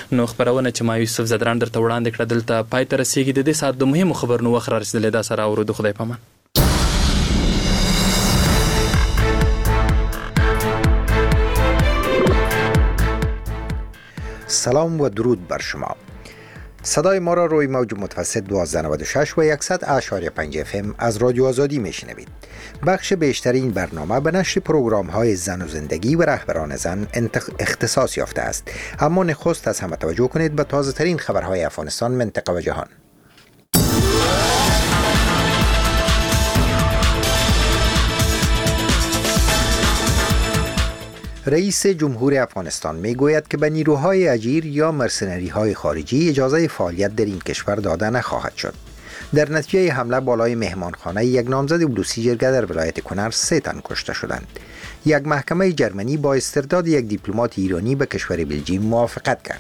نو خبرونه چې ما یوسف زدران درته وړاندې کړه دلته پای ته رسیږي. د دې ساعت د مهمو خبرونو وخت را رسیدلی، دا سره اورو. د خدای پامان. سلام و درود بر شما. صدای ما را روی موج متوسط 1296 و 100.5 FM از رادیو آزادی میشنوید. بخش بیشتری این برنامه به نشر پروگرام های زن و زندگی و رهبران زن اختصاص یافته است. اما نخست از همه توجه کنید به تازه ترین خبرهای افغانستان، منطقه و جهان. رئیس جمهور افغانستان می گوید که به نیروهای اجیر یا مرسنری های خارجی اجازه فعالیت در این کشور داده نخواهد شد. در نتیجه حمله بالای مهمانخانه یک نامزد بلوچی جرگه در ولایت کنر 3 تن کشته شدند. یک محکمه جرمنی با استرداد یک دیپلمات ایرانی به کشور بلژیم موافقت کرد.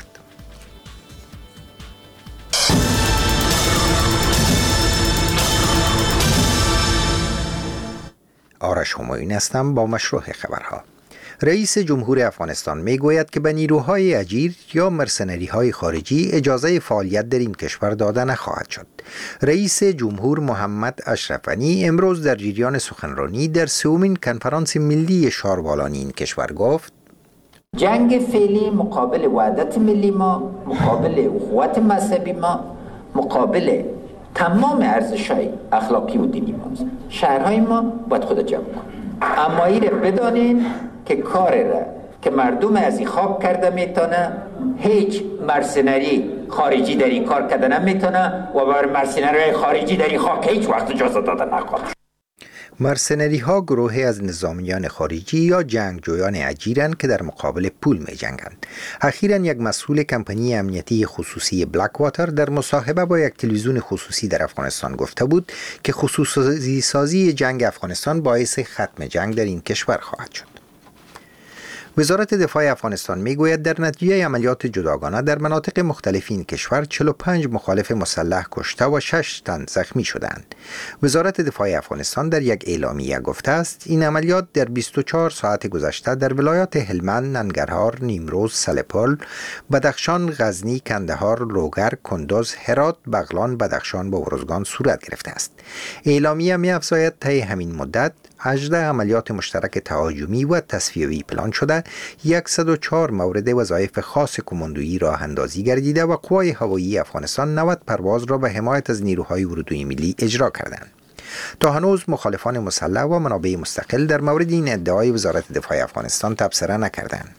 آرش همایون هستم با مشروع خبرها. رئیس جمهور افغانستان می گوید که به نیروهای اجیر یا مرسنری های خارجی اجازه فعالیت در این کشور داده نخواهد شد. رئیس جمهور محمد اشرف غنی امروز در جریان سخنرانی در 3مین کنفرانس ملی شاربالان این کشور گفت: جنگ فعلی مقابل وحدت ملی ما، مقابل اخوت مذهبی ما، مقابل تمام ارزش‌های اخلاقی و دینی ماست. شهرهای ما باید خود جمع کنند. اما این بدانین که کار را که مردم از این خاک کرده میتونه، هیچ مرسنری خارجی در این کار کرده نمیتونه و بر مرسنری خارجی در این خاک هیچ وقت اجازه داده نخواهد. مرسنری ها گروهی از نظامیان خارجی یا جنگجویان اجیرند که در مقابل پول می جنگند. اخیراً یک مسئول کمپانی امنیتی خصوصی بلک واتر در مصاحبه با یک تلویزیون خصوصی در افغانستان گفته بود که خصوصی سازی جنگ افغانستان باعث ختم جنگ در این کشور خواهد شد. وزارت دفاع افغانستان میگوید در نتیجه عملیات جداگانه در مناطق مختلف این کشور 45 مخالف مسلح کشته و 6 تن زخمی شدند. وزارت دفاع افغانستان در یک اعلامیه گفته است این عملیات در 24 ساعت گذشته در ولایات هلمند، ننگرهار، نیمروز، سلپال، بدخشان، غزنی، کندهار، لوگر، کندوز، هرات، بغلان، بدخشان و ارزگان صورت گرفته است. اعلامیه می‌افزاید طی همین مدت 18 عملیات مشترک تهاجمی و تصفیه‌ای پلان شده، 104 مورد وظایف خاص کماندویی راه اندازی گردیده و قوای هوایی افغانستان 90 پرواز را به حمایت از نیروهای اردوی ملی اجرا کردند. تا هنوز مخالفان مسلح و منابع مستقل در مورد این ادعای وزارت دفاع افغانستان تبصره نکردند.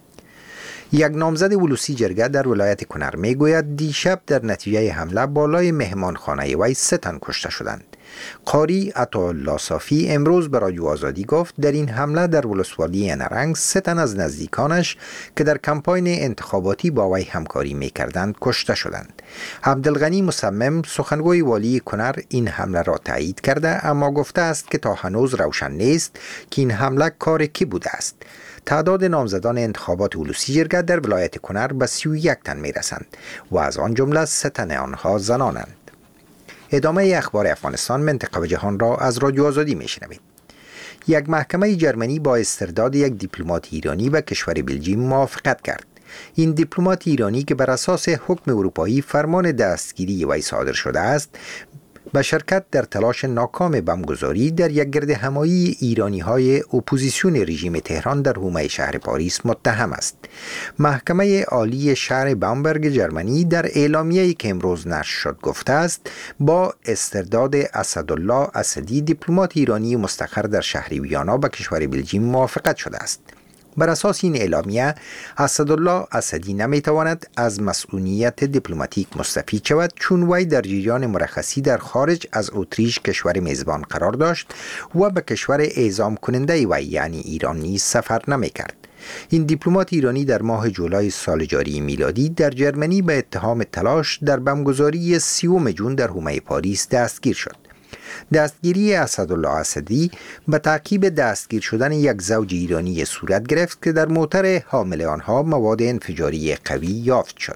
یک نامزد بلوچی جرگه در ولایت کنر میگوید دیشب در نتیجه حمله بالای مهمانخانه وی 3 تن کشته شدند. قاری عطاالله صافی امروز به رادیو آزادی گفت در این حمله در ولسوالی نرنگ 3 تن از نزدیکانش که در کمپاین انتخاباتی با وی همکاری میکردند کشته شدند. عبدالغنی مصمم سخنگوی والی کنر این حمله را تایید کرده، اما گفته است که تا هنوز روشن نیست که این حمله کار کی بوده است. تعداد نامزدان انتخابات بلوچی جرگه در ولایت کنر به 31 تن میرسند و از آن جمله 3 تن آنها زنانند. ادامه اخبار افغانستان، منطقه و جهان را از رادیو آزادی میشنوید. یک محکمه جرمنی با استرداد یک دیپلمات ایرانی به کشور بلژیم موافقت کرد. این دیپلمات ایرانی که بر اساس حکم اروپایی فرمان دستگیری وی صادر شده است، به شرکت در تلاش ناکام بمبگذاری در یک گرد همایی ایرانی‌های اپوزیسیون رژیم تهران در حومه شهر پاریس متهم است. محکمه عالی شهر بامبرگ جرمنی در اعلامیه‌ای که امروز نشر شد گفته است با استرداد اسدالله اسدی دیپلمات ایرانی مستقر در شهر ویانا به کشور بلژیم موافقت شده است. بر اساس این اعلامیه اسدالله اسدی نمیتواند از مسئولیت دیپلماتیک مستفید شود چون وی در جریان مرخصی در خارج از اتریش کشور میزبان قرار داشت و به کشور اعزام کننده وی یعنی ایران نیز سفر نمیکرد. این دیپلمات ایرانی در ماه جولای سال جاری میلادی در جرمنی به اتهام تلاش در بمبگذاری 30 جون در حومه پاریس دستگیر شد. دستگیری اسدالله اسدی به تعقیب دستگیر شدن یک زوج ایرانی صورت گرفت که در موتر حامل آنها مواد انفجاری قوی یافت شد.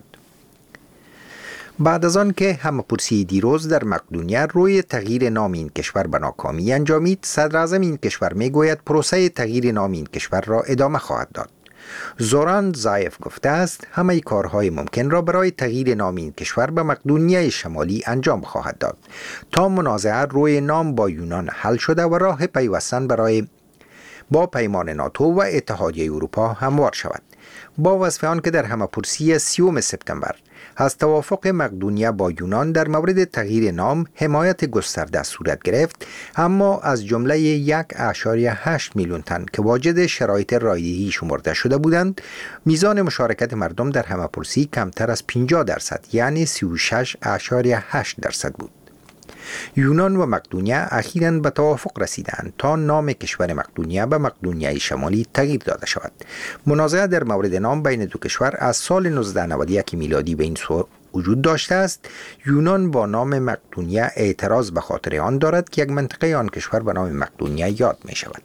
بعد از آن که همه‌پرسی دیروز در مقدونیه روی تغییر نام این کشور به ناکامی انجامید، صدر اعظم این کشور میگوید پروسه تغییر نام این کشور را ادامه خواهد داد. زوران زایف گفته است همه کارهای ممکن را برای تغییر نام این کشور به مقدونیه شمالی انجام خواهد داد تا منازعه روی نام با یونان حل شده و راه پیوستن با پیمان ناتو و اتحادیه اروپا هموار شود. با وصف آن که در همه‌پرسی 30 سپتامبر از توافق مقدونیه با یونان در مورد تغییر نام حمایت گسترده صورت گرفت، اما از جمله 1.8 میلیون تن که واجد شرایط رایگی شمرده شده بودند، میزان مشارکت مردم در همه‌پرسی کمتر از 50%، یعنی 36.8% بود. یونان و مقدونیه اخیراً به توافق رسیدند تا نام کشور مقدونیه به مقدونیه شمالی تغییر داده شود. منازعه در مورد نام بین دو کشور از سال 1991 میلادی به این سو وجود داشته است. یونان با نام مقدونیه اعتراض به خاطر آن دارد که یک منطقه آن کشور به نام مقدونیه یاد می شود.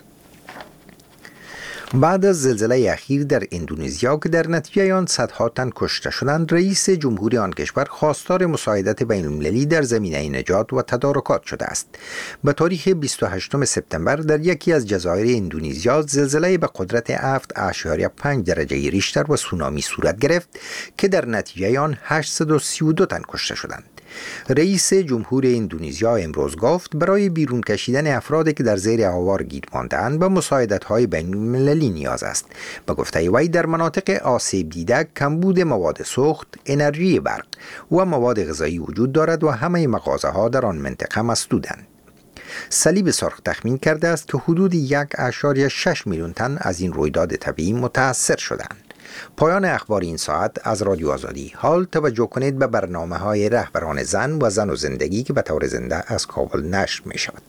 بعد از زلزله اخیر در اندونزیا که در نتیجه آن صدها تن کشته شدند، رئیس جمهوری آن کشور خواستار مساعدت بین المللی در زمینه نجات و تدارکات شده است. به تاریخ 28 سپتامبر در یکی از جزایر اندونزیا زلزله به قدرت 7.5 درجه ریشتر و سونامی صورت گرفت که در نتیجه آن 832 تن کشته شدند. رئیس جمهور اندونزیا امروز گفت برای بیرون کشیدن افرادی که در زیر آوار گیر مانده‌اند به مساعدت‌های بین‌المللی نیاز است. به گفته وی در مناطق آسیب دیده کمبود مواد سوخت، انرژی برق و مواد غذایی وجود دارد و همه مغازه‌ها در آن منطقه مسدودند. صلیب سرخ تخمین کرده است که حدود 1.6 میلیون تن از این رویداد طبیعی متاثر شدند. پایان اخبار این ساعت از رادیو آزادی. حال توجه کنید به برنامه‌های رهبران زن و زن و زندگی که به طور زنده از کابل نشر می شود.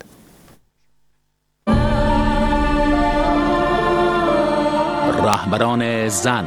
رهبران زن.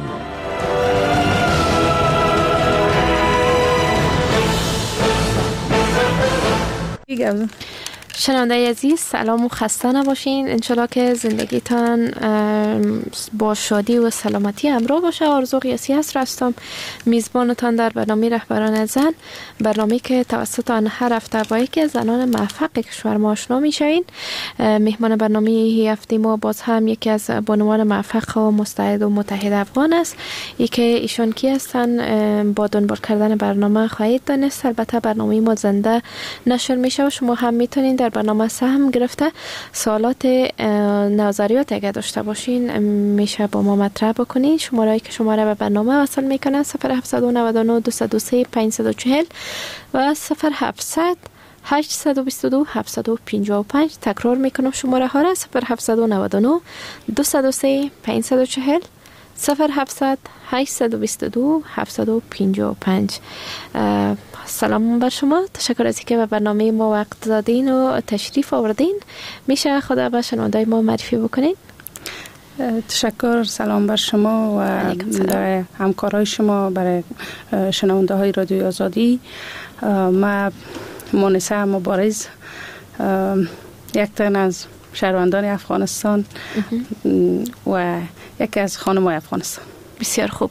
شنونده عزیز، سلام و خسته نباشین. انشالله که زندگیتان با شادی و سلامتی همراه باشه. آرزو قیاسی هستم، میزبانتان در برنامه رهبران زن، برنامه که توسط آن هر هفته با یکی از زنان موفق کشور ما آشنا میشین. مهمان برنامه این هفته ما باز هم یکی از بانوان موفق و مستعد و متحد افغان است. ای که ایشان کی هستن با دنبال کردن برنامه خواهید دانست. البته برنامه ما زنده نشر میشه و شما هم میتونین در برنامه سهم گرفته سوالات نظریات اگر داشته باشین میشه با ما مطرح بکنین. شماره‌ای که شماره به برنامه وصل میکنه 0799 203 540 و 0700 822 755. تکرار میکنم شماره ها را 0799 203 540 0700 822 755. سلام بر شما. تشکر از اینکه به برنامه ما وقت دادین و تشریف آوردین. میشه خدا به شنوندای ما معرفی بکنین؟ تشکر. سلام بر شما و همکارای شما، برای شنونده های رادیو آزادی. من مونسه مبارز، یک تن از شهروندان افغانستان و یکی از خانم‌های افغانستان. بسیار خوب.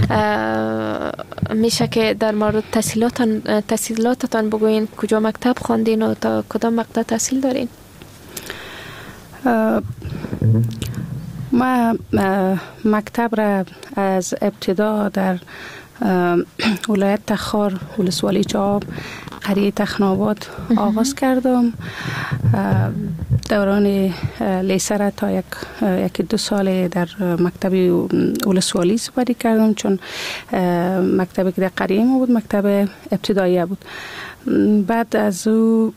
میشه که در مورد تحصیلاتتان بگوین؟ کجا مکتب خواندین و تا کدام مقطع تحصیل دارین؟ ما مکتب را از ابتدا در ولایت تخار، ولسوالی چاب، قریه تخن‌آباد آغاز کردم. دوران لیسه را تا یک 2 سال در مکتب ولسوالی سپری کردم، چون مکتبی که در قریه ما بود مکتب ابتدایی بود. بعد از او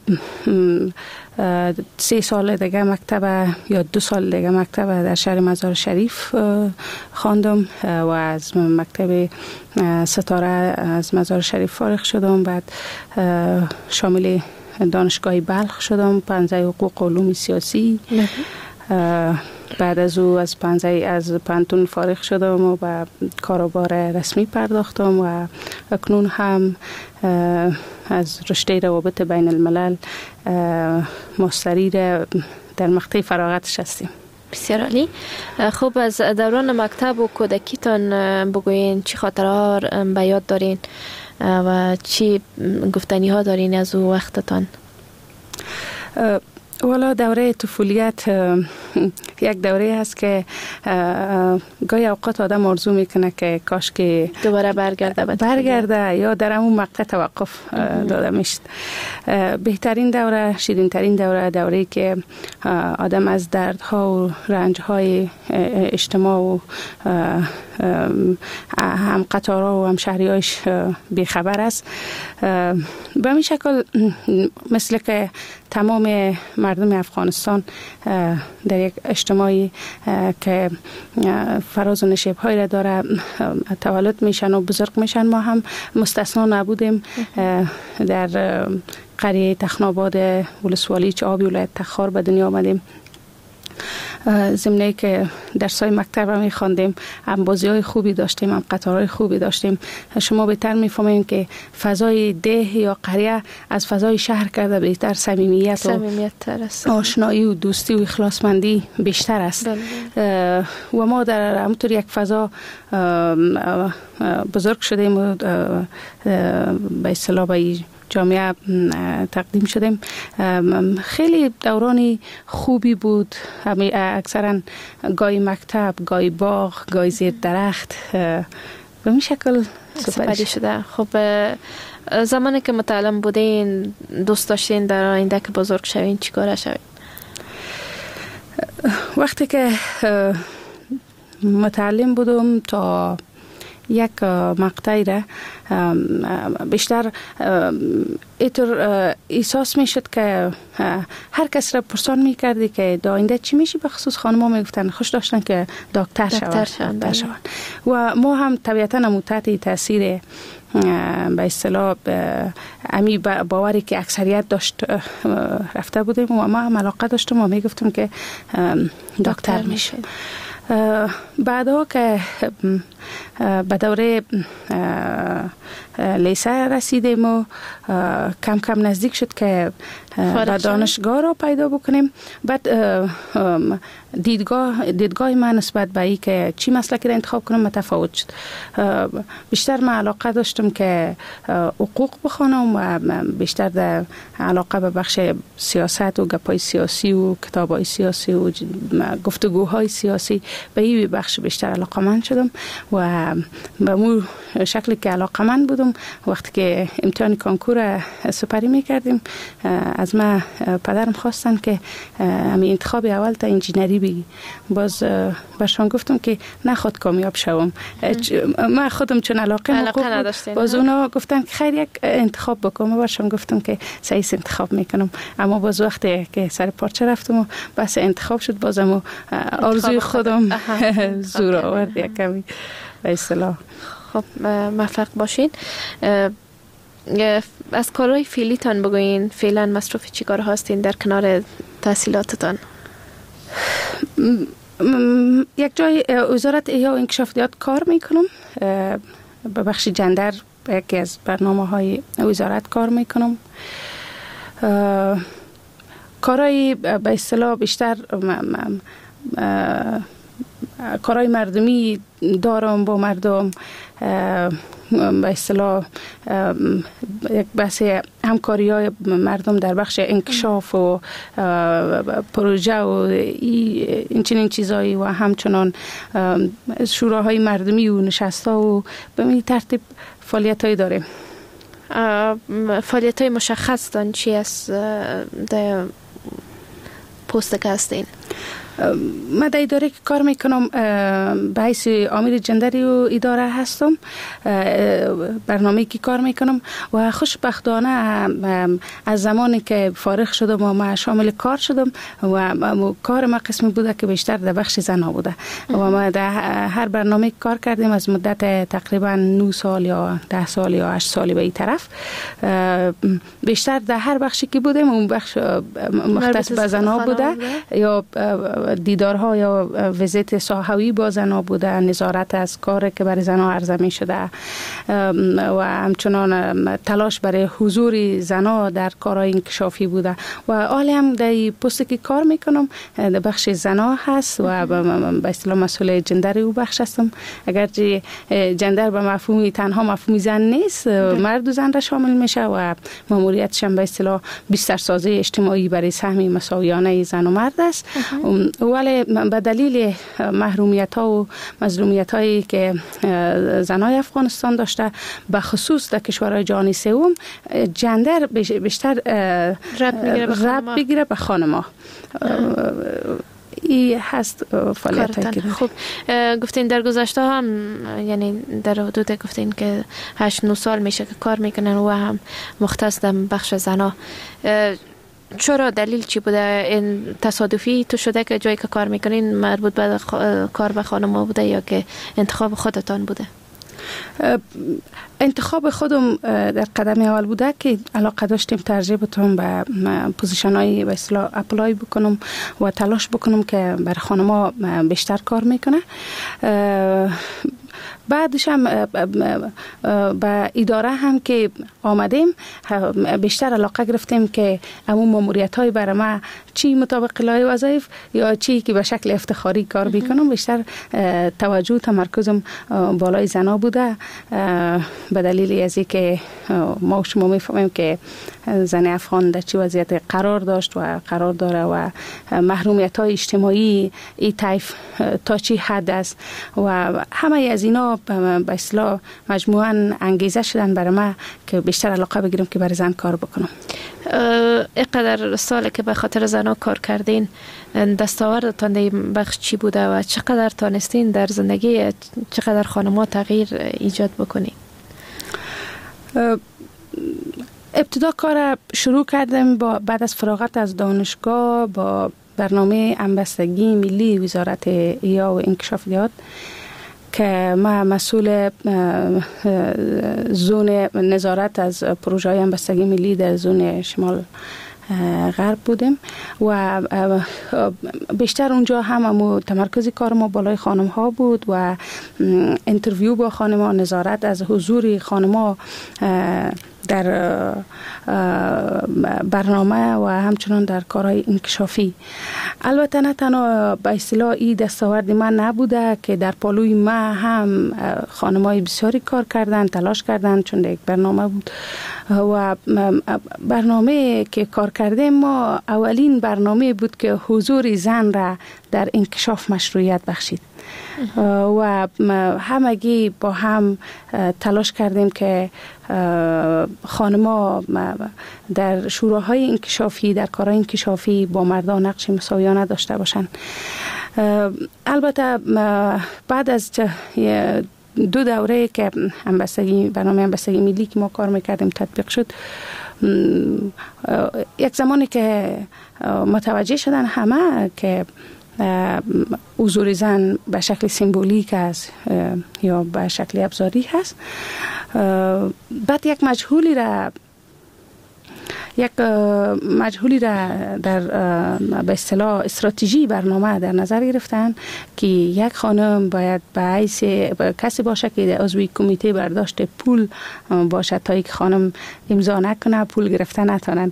3 سال دیگه مکتب یا 2 سال دیگه مکتب در شهر مزار شریف خواندم و از مکتب ستاره از مزار شریف فارغ شدم. بعد شامل دانشگاه بلخ شدم، پنجه حقوق و علوم سیاسی. بعد از او از پانتون فارغ شدم و به کاروبار رسمی پرداختم و اکنون هم از رشته روابط بین الملل ماستری در مقطع فراغتش هستیم. بسیار عالی. خوب، از دوران مکتب و کودکیتان بگوین چی خاطرها به یاد دارین و چی گفتنی ها دارین از او وقتتان؟ والا دوره طفولیت یک دوره هست که گاهی اوقات آدم آرزو میکنه که کاش که دوباره برگرده یا در همون مقطع توقف داده میشد. بهترین دوره، شیرین ترین دوره که آدم از دردها و رنجهای اجتماع و هم قطارها و هم شهریایش بیخبر است. به این شکل مثل که تمام مردم افغانستان در یک اجتماعی که فراز و نشیب‌هایی را داره تولد میشن و بزرگ میشن، ما هم مستثنا نبودیم. در قریه تخناباد ولسوالی چابی ولایت تخار به دنیا آمدیم. ضمن که درسای مکتب را می‌خواندیم، هم بازی‌های خوبی داشتیم، هم قطارهای خوبی داشتیم. شما بهتر می‌فهمید که فضای ده یا قریه از فضای شهر کرده بهتر صمیمیت تر است، آشنایی و دوستی و اخلاصمندی بیشتر است. و ما در همونطور یک فضا بزرگ شدیم و به اصطلاح به جامعه تقدیم شدیم. خیلی دورانی خوبی بود. اکثرا گاهی مکتب، گاهی باغ، گاهی زیر درخت به این شکل سپری شده. خب زمانی که متعلم بودین دوست داشتین در آینده که بزرگ شوین چیکار شوین؟ وقتی که متعلم بودم تا یک مقطعی را بیشتر اینطور احساس می شد که هر کس را پرسان می کردی که در آینده چی میشی، به خصوص خانم ها می گفتن خوش داشتن که دکتر شوند. و ما هم طبیعتا هم تحت تاثیر به اصطلاح امی باوری که اکثریت داشت رفته بودیم و ما هم علاقه داشتم و می گفتم که دکتر میشه. بعدا که به دوره لیسه رسیدیم و کم کم نزدیک شد که به دانشگاه را پیدا بکنیم. بعد دیدگاه من نسبت به این که چی مسلکی را انتخاب کنم متفاوت شد. بیشتر من علاقه داشتم که حقوق بخوانم و بیشتر در علاقه به بخش سیاست و گپای سیاسی و کتابای سیاسی و گفتگوهای سیاسی به این بخش بیشتر علاقه من شدم و به مو شکلی که علاقه من بودم. وقتی که امتحان کنکور سپری میکردیم از من پدرم خواستن که همین انتخاب اول تا انجینری بگی. باز برشان گفتم که نخواد کامیاب شوم. من خودم چون علاقه نداشتم، باز اونا گفتن که خیر یک انتخاب بکنم. برشان گفتم که صحیح انتخاب میکنم. اما باز وقتی که سر پارچه رفتم و بس انتخاب شد بازم آرزوی خودم زور آورد یک کمی به اصطلاح. خب موفق باشین. از کارهای فعلیتان بگوین، فعلا مصروف چی کار هستین در کنار تحصیلاتتان؟ یک جای وزارت احیا و انکشافات کار میکنم. به بخش جندر یکی از برنامه های وزارت کار میکنم. کارهای به اصطلاح بیشتر کارهای مردمی دارم با مردم. به اصطلاح یک بحث همکاری های مردم در بخش انکشاف و پروژه و این چنین چیزایی و همچنان شوراهای مردمی و نشست‌ها و به این ترتیب فعالیت هایی داریم. فعالیت های مشخص دان چی است در پست که هستین؟ من در اداره که کار میکنم به حیث عامل جندری و اداره هستم. برنامه‌ای که کار میکنم و خوشبختانه از زمانی که فارغ شدم و من شامل کار شدم و کار ما قسمی بوده که بیشتر در بخش زنها بوده و ما در هر برنامه کار کردیم از مدت تقریبا 9 سال یا 10 سال یا 8 سالی به این طرف. بیشتر در هر بخشی که بودیم اون بخش مختص به زنها بوده یا دیدارها یا ویزیت ساحوی با زنها بوده، نظارت از کاری که برای زنها عرضه می شده و همچنان تلاش برای حضور زنها در کارهای انکشافی بوده و حالی هم در پستی که کار میکنم در بخش زنها هست و به اصطلاح مسئول جندر او بخش هستم. اگرچه جندر به مفهومی تنها مفهومی زن نیست، مرد و زن را شامل میشه و ماموریتش هم به اصطلاح بسترسازی اجتماعی برای سهم مساویانه زن و مرد است. ولی به دلیل محرومیت ها و مظلومیت هایی که زنای افغانستان داشته، به خصوص در کشورهای جهانی سوم، جندر بیشتر ربط بگیره به خانم‌ها. این هست فعالیت که خب گفتین در گذشته هم، یعنی در حدود گفتین که 8-9 سال میشه که کار میکنن و هم مختص در بخش زنا. چرا دلیل چی بوده؟ این تصادفی تو شده که جایی که کار میکنین مربوط به کار به خانم بوده یا که انتخاب خودتان بوده؟ انتخاب خودم در قدم اول بوده که علاقه داشتیم ترجیح بدم به پوزیشن های به اصطلاح اپلای بکنم و تلاش بکنم که بر خانم‌ها بیشتر کار میکنه. بعدش هم به اداره هم که آمدیم بیشتر علاقه گرفتیم که همون ماموریت های برای ما چی مطابق لایحه وظایف یا چی که به شکل افتخاری کار میکنم، بیشتر توجه تمرکزم بالای زنا بوده. به دلیل از اینکه ما شما میفهمیم که زن افغان در چی وضعیت قرار داشت و قرار داره و محرومیت های اجتماعی این طیف تا چی حد است و همه از اینا به اصطلاح مجموعاً انگیزه شدن برای ما که بیشتر علاقه بگیرم که برای زن کار بکنم. اینقدر سال که به خاطر زنها کار کردین، دستاوردتان در این بخش چی بوده و چقدر تانستین در زندگی چقدر خانم‌ها تغییر ایجاد بکنین؟ ابتدا کار شروع کردم بعد از فراغت از دانشگاه با برنامه همبستگی ملی وزارت احیا و انکشافیات که ما مسئول زون نظارت از پروژه های همبستگی ملی در زون شمال غرب بودیم و بیشتر اونجا هم تمرکز کار ما بالای خانم ها بود و انترویو با خانم ها، نظارت از حضور خانم ها در برنامه و همچنان در کارهای انکشافی. البته نه تنها به اصطلاح این دستاورد من نبوده که در پالوی ما هم خانم‌های بسیاری کار کردن، تلاش کردن، چون یک برنامه بود و برنامه که کار کردیم ما اولین برنامه بود که حضور زن را در انکشاف مشروعیت بخشید و همگی با هم تلاش کردیم که خانم‌ها در شوراهای انکشافی، در کارهای انکشافی با مردان نقش مساویانه داشته باشند. البته بعد از 2 دوره که برنامه همبستگی ملی که ما کار میکردیم تطبیق شد، یک زمانی که متوجه شدن همه که حضور زن به شکل سیمبولیک است یا به شکل ابزاری هست، بعد یک مجهولی را در به اصطلاح استراتژی برنامه در نظر گرفتن که یک خانم باید به حیث کسی باشه که عضو کمیته برداشت پول باشه تا یک خانم امضا نکنه، پول گرفته نتونن.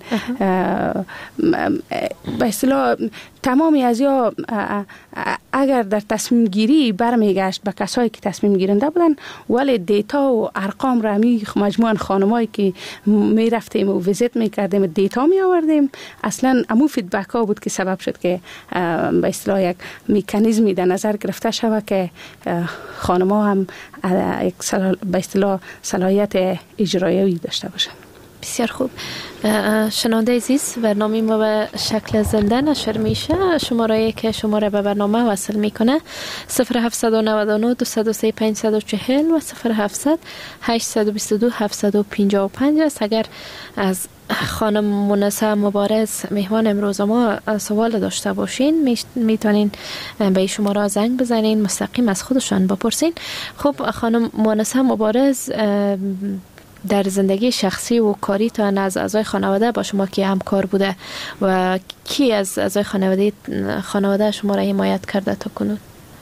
به اصطلاح تمامی از یا اگر در تصمیم گیری برمیگشت به کسایی که تصمیم گیرنده بودن، ولی دیتا و ارقام را مجموعاً خانمایی که می رفتیم و ویزیت می کردیم دیتا می آوردیم، اصلا امو فیدبک ها بود که سبب شد که به اصطلاح یک مکانیزمی در نظر گرفته شود که خانم‌ها هم یک به اصطلاح صلاحیت اجرایی داشته باشند. بسیار خوب. شنونده عزیز، برنامه ما به شکل زنده نشر میشه. شماره که شماره به برنامه وصل میکنه 0799 203 540 و 0700 822 755 است. اگر از خانم مونسه مبارز مهمان امروز ما سوال داشته باشین، میتونین به این شماره زنگ بزنین، مستقیم از خودشان بپرسین. خب خانم مونسه مبارز، در زندگی شخصی و کاریتان از اعضای خانواده با شما کی همکار بوده و کی از اعضای خانواده شما را حمایت کرده تا کنون؟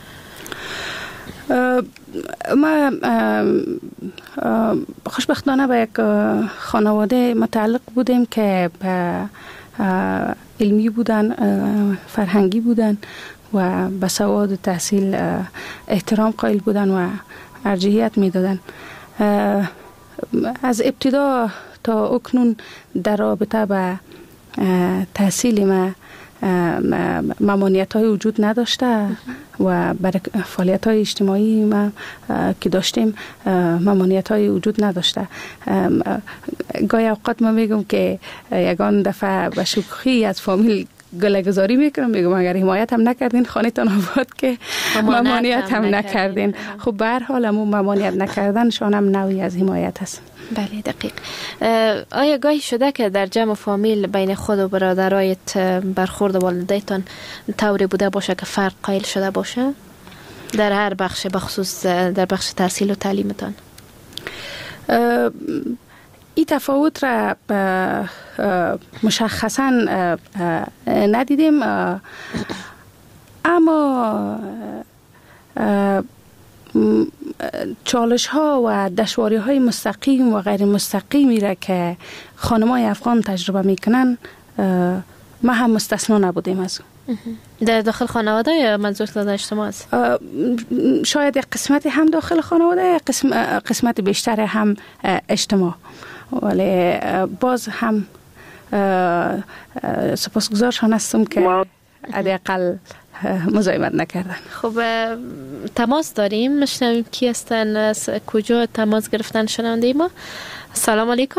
ما خوشبختانه به یک خانواده متعلق بودیم که علمی بودن، فرهنگی بودن و به سواد و تحصیل احترام قائل بودن و ارجحیت میدادن. از ابتدا تا اکنون در رابطه به تحصیل ما ممانعت های وجود نداشته و برای فعالیت های اجتماعی ما که داشتیم ممانعت های وجود نداشته. گاهی اوقات ما میگم که یگان دفعه به شوخی از فامیل گله‌گذاری میکنم، میگم اگر حمایت هم نکردین خانه تان آباد که ممانعت هم نکردین. خب به هر حال همون ممانعت نکردنشان هم نوعی از حمایت هست. بله دقیق. آیا گاهی شده که در جمع فامیل بین خود و برادرایت برخورد والدیتان طوری بوده باشه که فرق قائل شده باشه در هر بخش، بخصوص در بخش تحصیل و تعلیمتان؟ این تفاوت را مشخصا ندیدیم، اما چالش ها و دشواری های مستقیم و غیر مستقیمی را که خانم‌های افغان تجربه میکنن ما هم مستثنا نبودیم از در داخل خانواده یا منظور در اجتماع است؟ شاید قسمتی هم داخل خانواده، قسمت بیشتر هم اجتماع، ولی باز هم سپاسگزارشان هستم که حداقل مزاحمت نکردن. خب تماس داریم، میشنویم کی هستن، از کجا تماس گرفتن شنونده ما؟ سلام علیکم.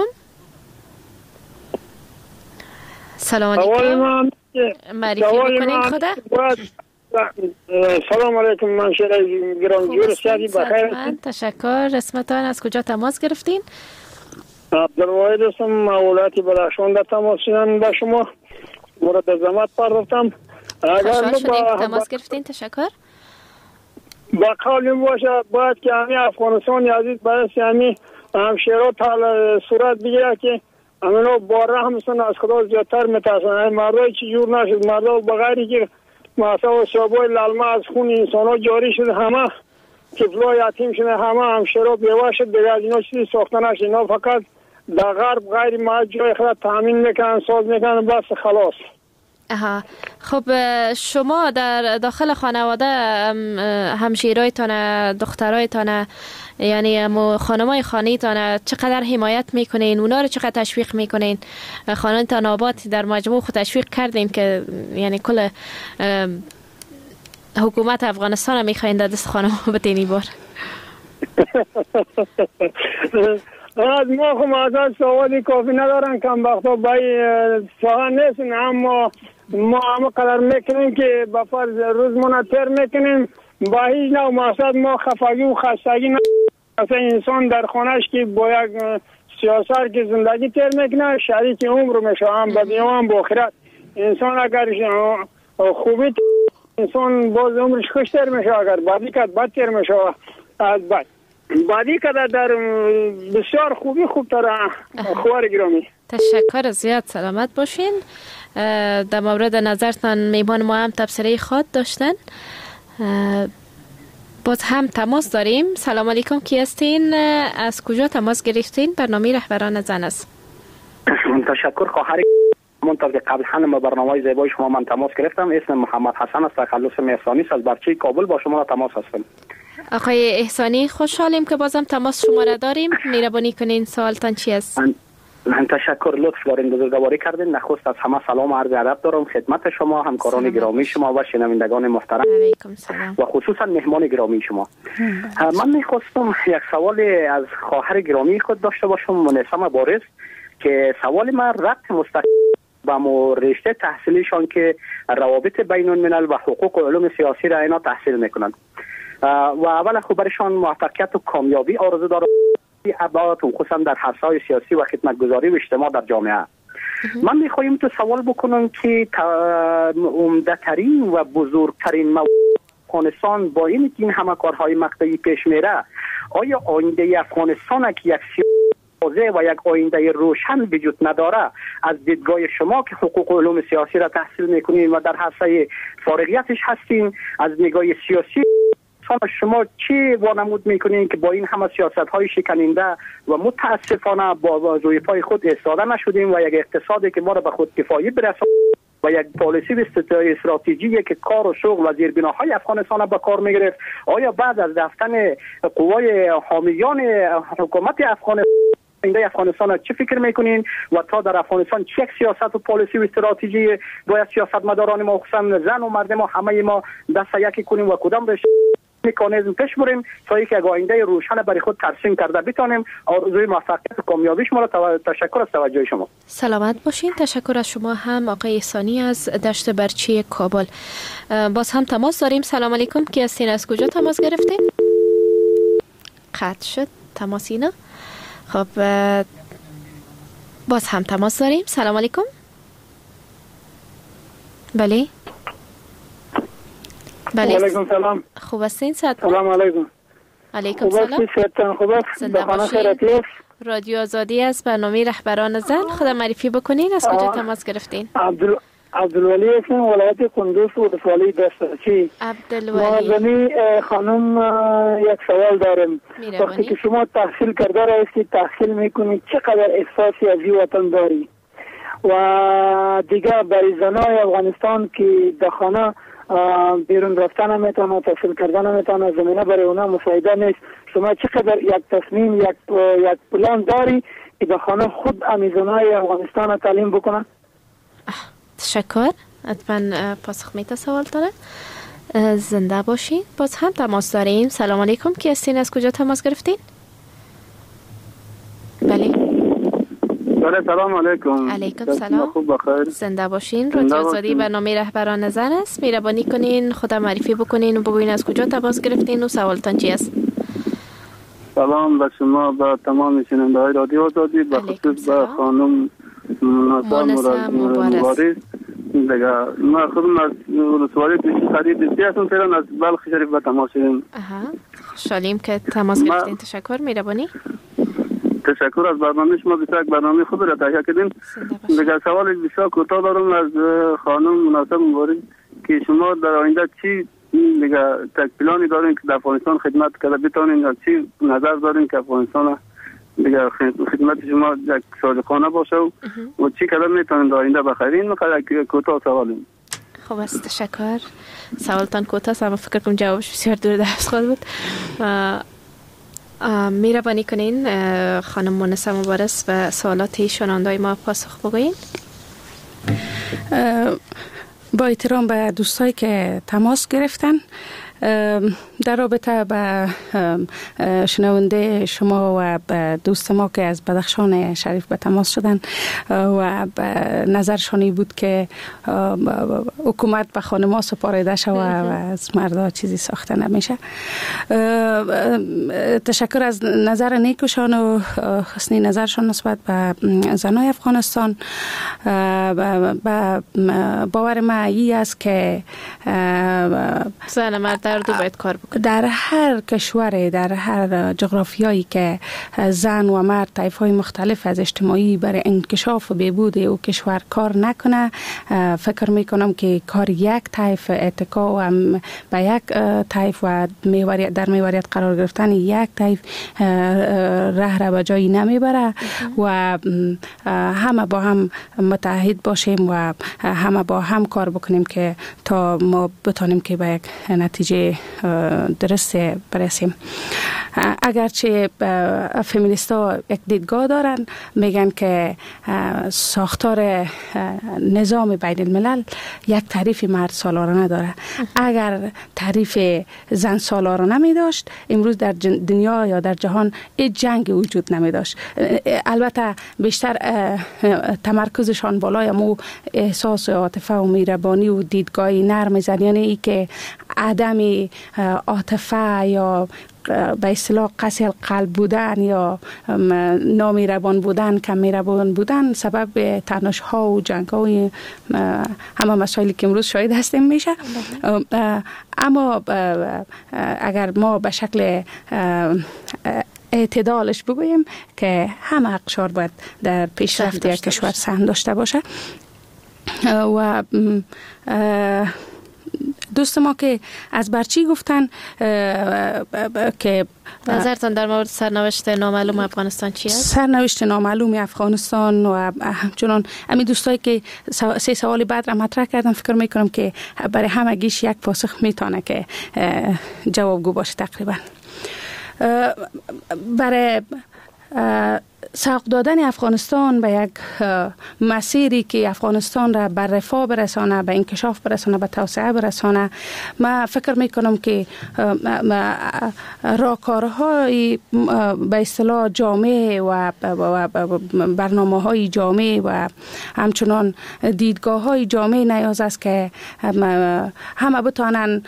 سلام علیکم. معرفی بکنین خدا. سلام علیکم، من شیرای گرانجور سیادی بخیر. تشکر. اسمتان از کجا تماس گرفتین؟ عبدالواحد هستم، مولات بدخشان در تماس شدن با شما. مورد عظمت پرداختم. خوشحال شدیم تماس گرفتین. تشکر. با قولیم باشه باید که همین افغانستان عزیز باید همین همشیرات صورت بگیره که همینو با رحمستان از خدا زیادتر میترسن. مردای چی جور نشد، مردای بغیری که مثلا شعبای للمه از خون انسان ها جاری شده، همه طفلای یتیم شده، همه همشیرات بیوه شد، دیگه از اینا چیزی ساخته نشد. اینا فقط در غرب غیر محل جای خود تامین میکنن، ساز میکنن، بس خلاص. خب شما در داخل خانواده همشیرایتان، دخترایتان، یعنی خانمای خانیتان چقدر حمایت میکنین؟ اونا رو چقدر تشویق میکنین؟ خانانتان آباد در مجموع خود تشویق کردین که یعنی کل حکومت افغانستان هم میخواین در دست خانم بتینی بار؟ از ما خب معذر سوالی کافی ندارن، کم وقتا بای سوال نیستن، اما ما همه قدر میکنیم که با فرض روز منطر میکنیم با هیچ نوع مقصد ما خفگی و خستگی اصلا انسان در خانهش که با یک سیاست که زندگی تر میکنه شریک عمر میشه، هم با دنیا هم با آخرت. انسان اگر خوبی انسان باز عمرش خوشتر میشه، اگر بدی کد بدتر میشه از بد. بعدی که در بسیار خوب تر خوار گرامی. تشکر زیاد، سلامت باشین. در مورد نظرتان میبان ما هم تبصره خود داشتن. باز هم تماس داریم. سلام علیکم، کی هستین؟ از کجا تماس گرفتین؟ برنامه رهبران زن است. تشکر خواهر. منطقه قبل هم برنامه زیبای شما من تماس گرفتم. اسم محمد حسن است، تخلص احسانی است، از برچه کابل با شما تماس هستم. آقای احسانی خوشحالیم که بازم تماس شما را داریم. مهربانی کنین سوالتان چی است؟ تشکر، لطف دارین، بزرگواری کردین. نخست از همه سلام و عرض ادب دارم خدمت شما، همکاران گرامی شما و شنوندگان محترم و خصوصا مهمان گرامی شما. من میخواستم یک سوال از خواهر گرامی خود داشته باشم، منیسم بارز، که سوال من ربط مستقیم با رشته تحصیلیشان که روابط بین الملل و حقوق و علوم سیاسی را اینا تحصیل میکنند و اول خب برشان موفقیت و کامیابی آرزو دارم، ابعاد خصوصا در حرفهای سیاسی و خدمتگزاری و اجتماع در جامعه. من میخوایم تو سوال بکنم که عمده‌ترین و بزرگترین افغانستان با این همه کارهای مقطعی پیش میره، آیا آینده افغانستان که یک متحفظه و یک آینده روشن وجود نداره، از دیدگاه شما که حقوق و علوم سیاسی را تحصیل میکنین و در حصه فارغیتش هستین، از نگاه سیاسی شما چی وانمود میکنین که با این همه سیاست های شکننده و متاسفانه با روی پای خود ایستاده نشدیم و یک اقتصادی که ما را به خود کفایی برساند و یک پالیسی استراتژی که کار و شغل و زیربناهای افغانستان را به کار میگرفت، آیا بعد از رفتن قوای حامیان حکومت افغانستان چه فکر میکنین و تا در افغانستان چه سیاست و پالیسی و استراتژی باید سیاستمداران ما خصوصا زن و مرد ما همه ما دست یکی کنیم و کدام مکانیزم پیش بریم تا اینکه آینده روشن برای خود ترسیم کرده بتانیم. آرزوی موفقیت و کامیابی شما را تشکر از توجه شما. سلامت باشین. تشکر از شما هم آقای احسانی از دشت برچی کابل. باز هم تماس داریم. سلام علیکم، کی هستین؟ از کجا تماس گرفتین؟ قطع شد تماسی نه. خب باز هم تماس داریم. سلام علیکم. بله علیکم سلام. خوب هستین؟ سلام علیکم. علیکم سلام. خوب است. زنده باشین. رادیو آزادی است، برنامه رهبران زن. خود معرفی بکنین، از کجا تماس گرفتین؟ عبدالولی هستم، ولایت کندوز و ولسوالی دشتچی. عبدالولی خانم یک سوال دارم. وقتی که شما تحصیل کرده رایستی تحصیل میکنید چقدر احساسی از این وطن داری؟ و دیگه برای زنای افغانستان که در خانه بیرون رفتن نمیتونه، تحصیل کردن نمیتونه، زمینه برای اونا مساعده نیست، شما چقدر یک تصمیم یک پلان داری که در خانه خود امیزنای افغانستان تعلیم بکنن؟ تشکر. حتما پاسخ میده سوال داره. زنده باشین. باز هم تماس داریم. سلام علیکم، کی هستین؟ از کجا تماس گرفتین؟ بله سلام علیکم. علیکم سلام. خوب بخیر. زنده باشین. رادیو آزادی برنامه رهبران زن است. مهربانی کنین خودم معرفی بکنین و بگوین از کجا تماس گرفتین و سوالتان چی است. سلام به شما، به تمام شنونده‌های رادیو آزادی، به خصوص به خانم منصب مبارز. دیگه ما خودم از ولسوالی خرید هستم، فعلا از بلخ شریف به تماس شدیم. خوشحالیم که تماس گرفتین. تشکر. مهربانی. تشکر از برنامه شما. بسیار برنامه خوب را تهیه کردین. دیگه سوال بسیار کوتاه دارم از خانم منصب مبارز که شما در آینده چی دیگه پلانی دارین که در افغانستان خدمت کرده بتونین یا چی نظر دارین که افغانستان دیگه خدمت شما یک صادقانه باشه و چی کار میتونین در آینده بخیرین؟ میخواد کوتاه سوالیم. خوب است. تشکر. سوالتان کوتاه است اما فکر کنم جوابش بسیار دور دست خواهد بود. مهربانی کنین خانم منصب مبارز و سوالات شنونده‌های ما پاسخ بگوین. با احترام به دوستایی که تماس گرفتن، در رابطه با شنونده شما و به دوست ما که از بدخشان شریف به تماس شدن و نظرشانی بود که حکومت به خانم‌ها سپارده شود و از مردها چیزی ساخته نمیشه. تشکر از نظر نیکوشان و حسنی نظرشان نسبت به زنای افغانستان. باور ما ای است که زن مرد در دو باید کار بکنه. در هر کشور، در هر جغرافیایی که زن و مرد طیف‌های مختلف از اجتماعی برای انکشاف و بهبود او کشور کار نکنه، فکر میکنم که کار یک طیف اتکا و به یک طیف و در محوریت قرار گرفتن یک طیف راه را به جایی نمیبره و همه با هم متحد باشیم و همه با هم کار بکنیم که تا ما بتانیم که به یک نتیجه درست برسیم. اگرچه فمینیستا یک دیدگاه دارن، میگن که ساختار نظام بین الملل یک تعریف مرد سالاره نداره. اگر تعریف زن سالاره نمی داشت، امروز در دنیا یا در جهان هیچ جنگ وجود نمی داشت. البته بیشتر تمرکزشان بالای مو احساس و عاطفه و مهربانی و دیدگاه نرم زنیانه ای که عدم عاطفه یا به اصطلاح قسی القلب بودن یا نامهربان بودن، کم مهربان بودن سبب تنش ها و جنگ ها و همه مسائلی که امروز شاهد هستیم میشه. اما اگر ما به شکل اعتدالش بگوییم که همه اقشار باید در پیشرفت یک کشور سهم داشته باشه. و دوست ما که از برچی گفتن که نظرتان در مورد سرنوشت نامعلوم افغانستان چی است؟ سرنوشت نامعلوم افغانستان و همچنان همین دوستایی که 3 سوال بعد را مطرح کردن، فکر میکنم که برای همگیش یک پاسخ میتونه که جوابگو باشه. تقریبا برای سوق دادن افغانستان به یک مسیری که افغانستان را به رفاه برسانه، به انکشاف برسانه، به توسعه برسانه، من فکر میکنم که راهکارهای به اصطلاح جامع و برنامه‌های جامع و همچنان دیدگاه‌های جامع نیاز است که همه بتوانند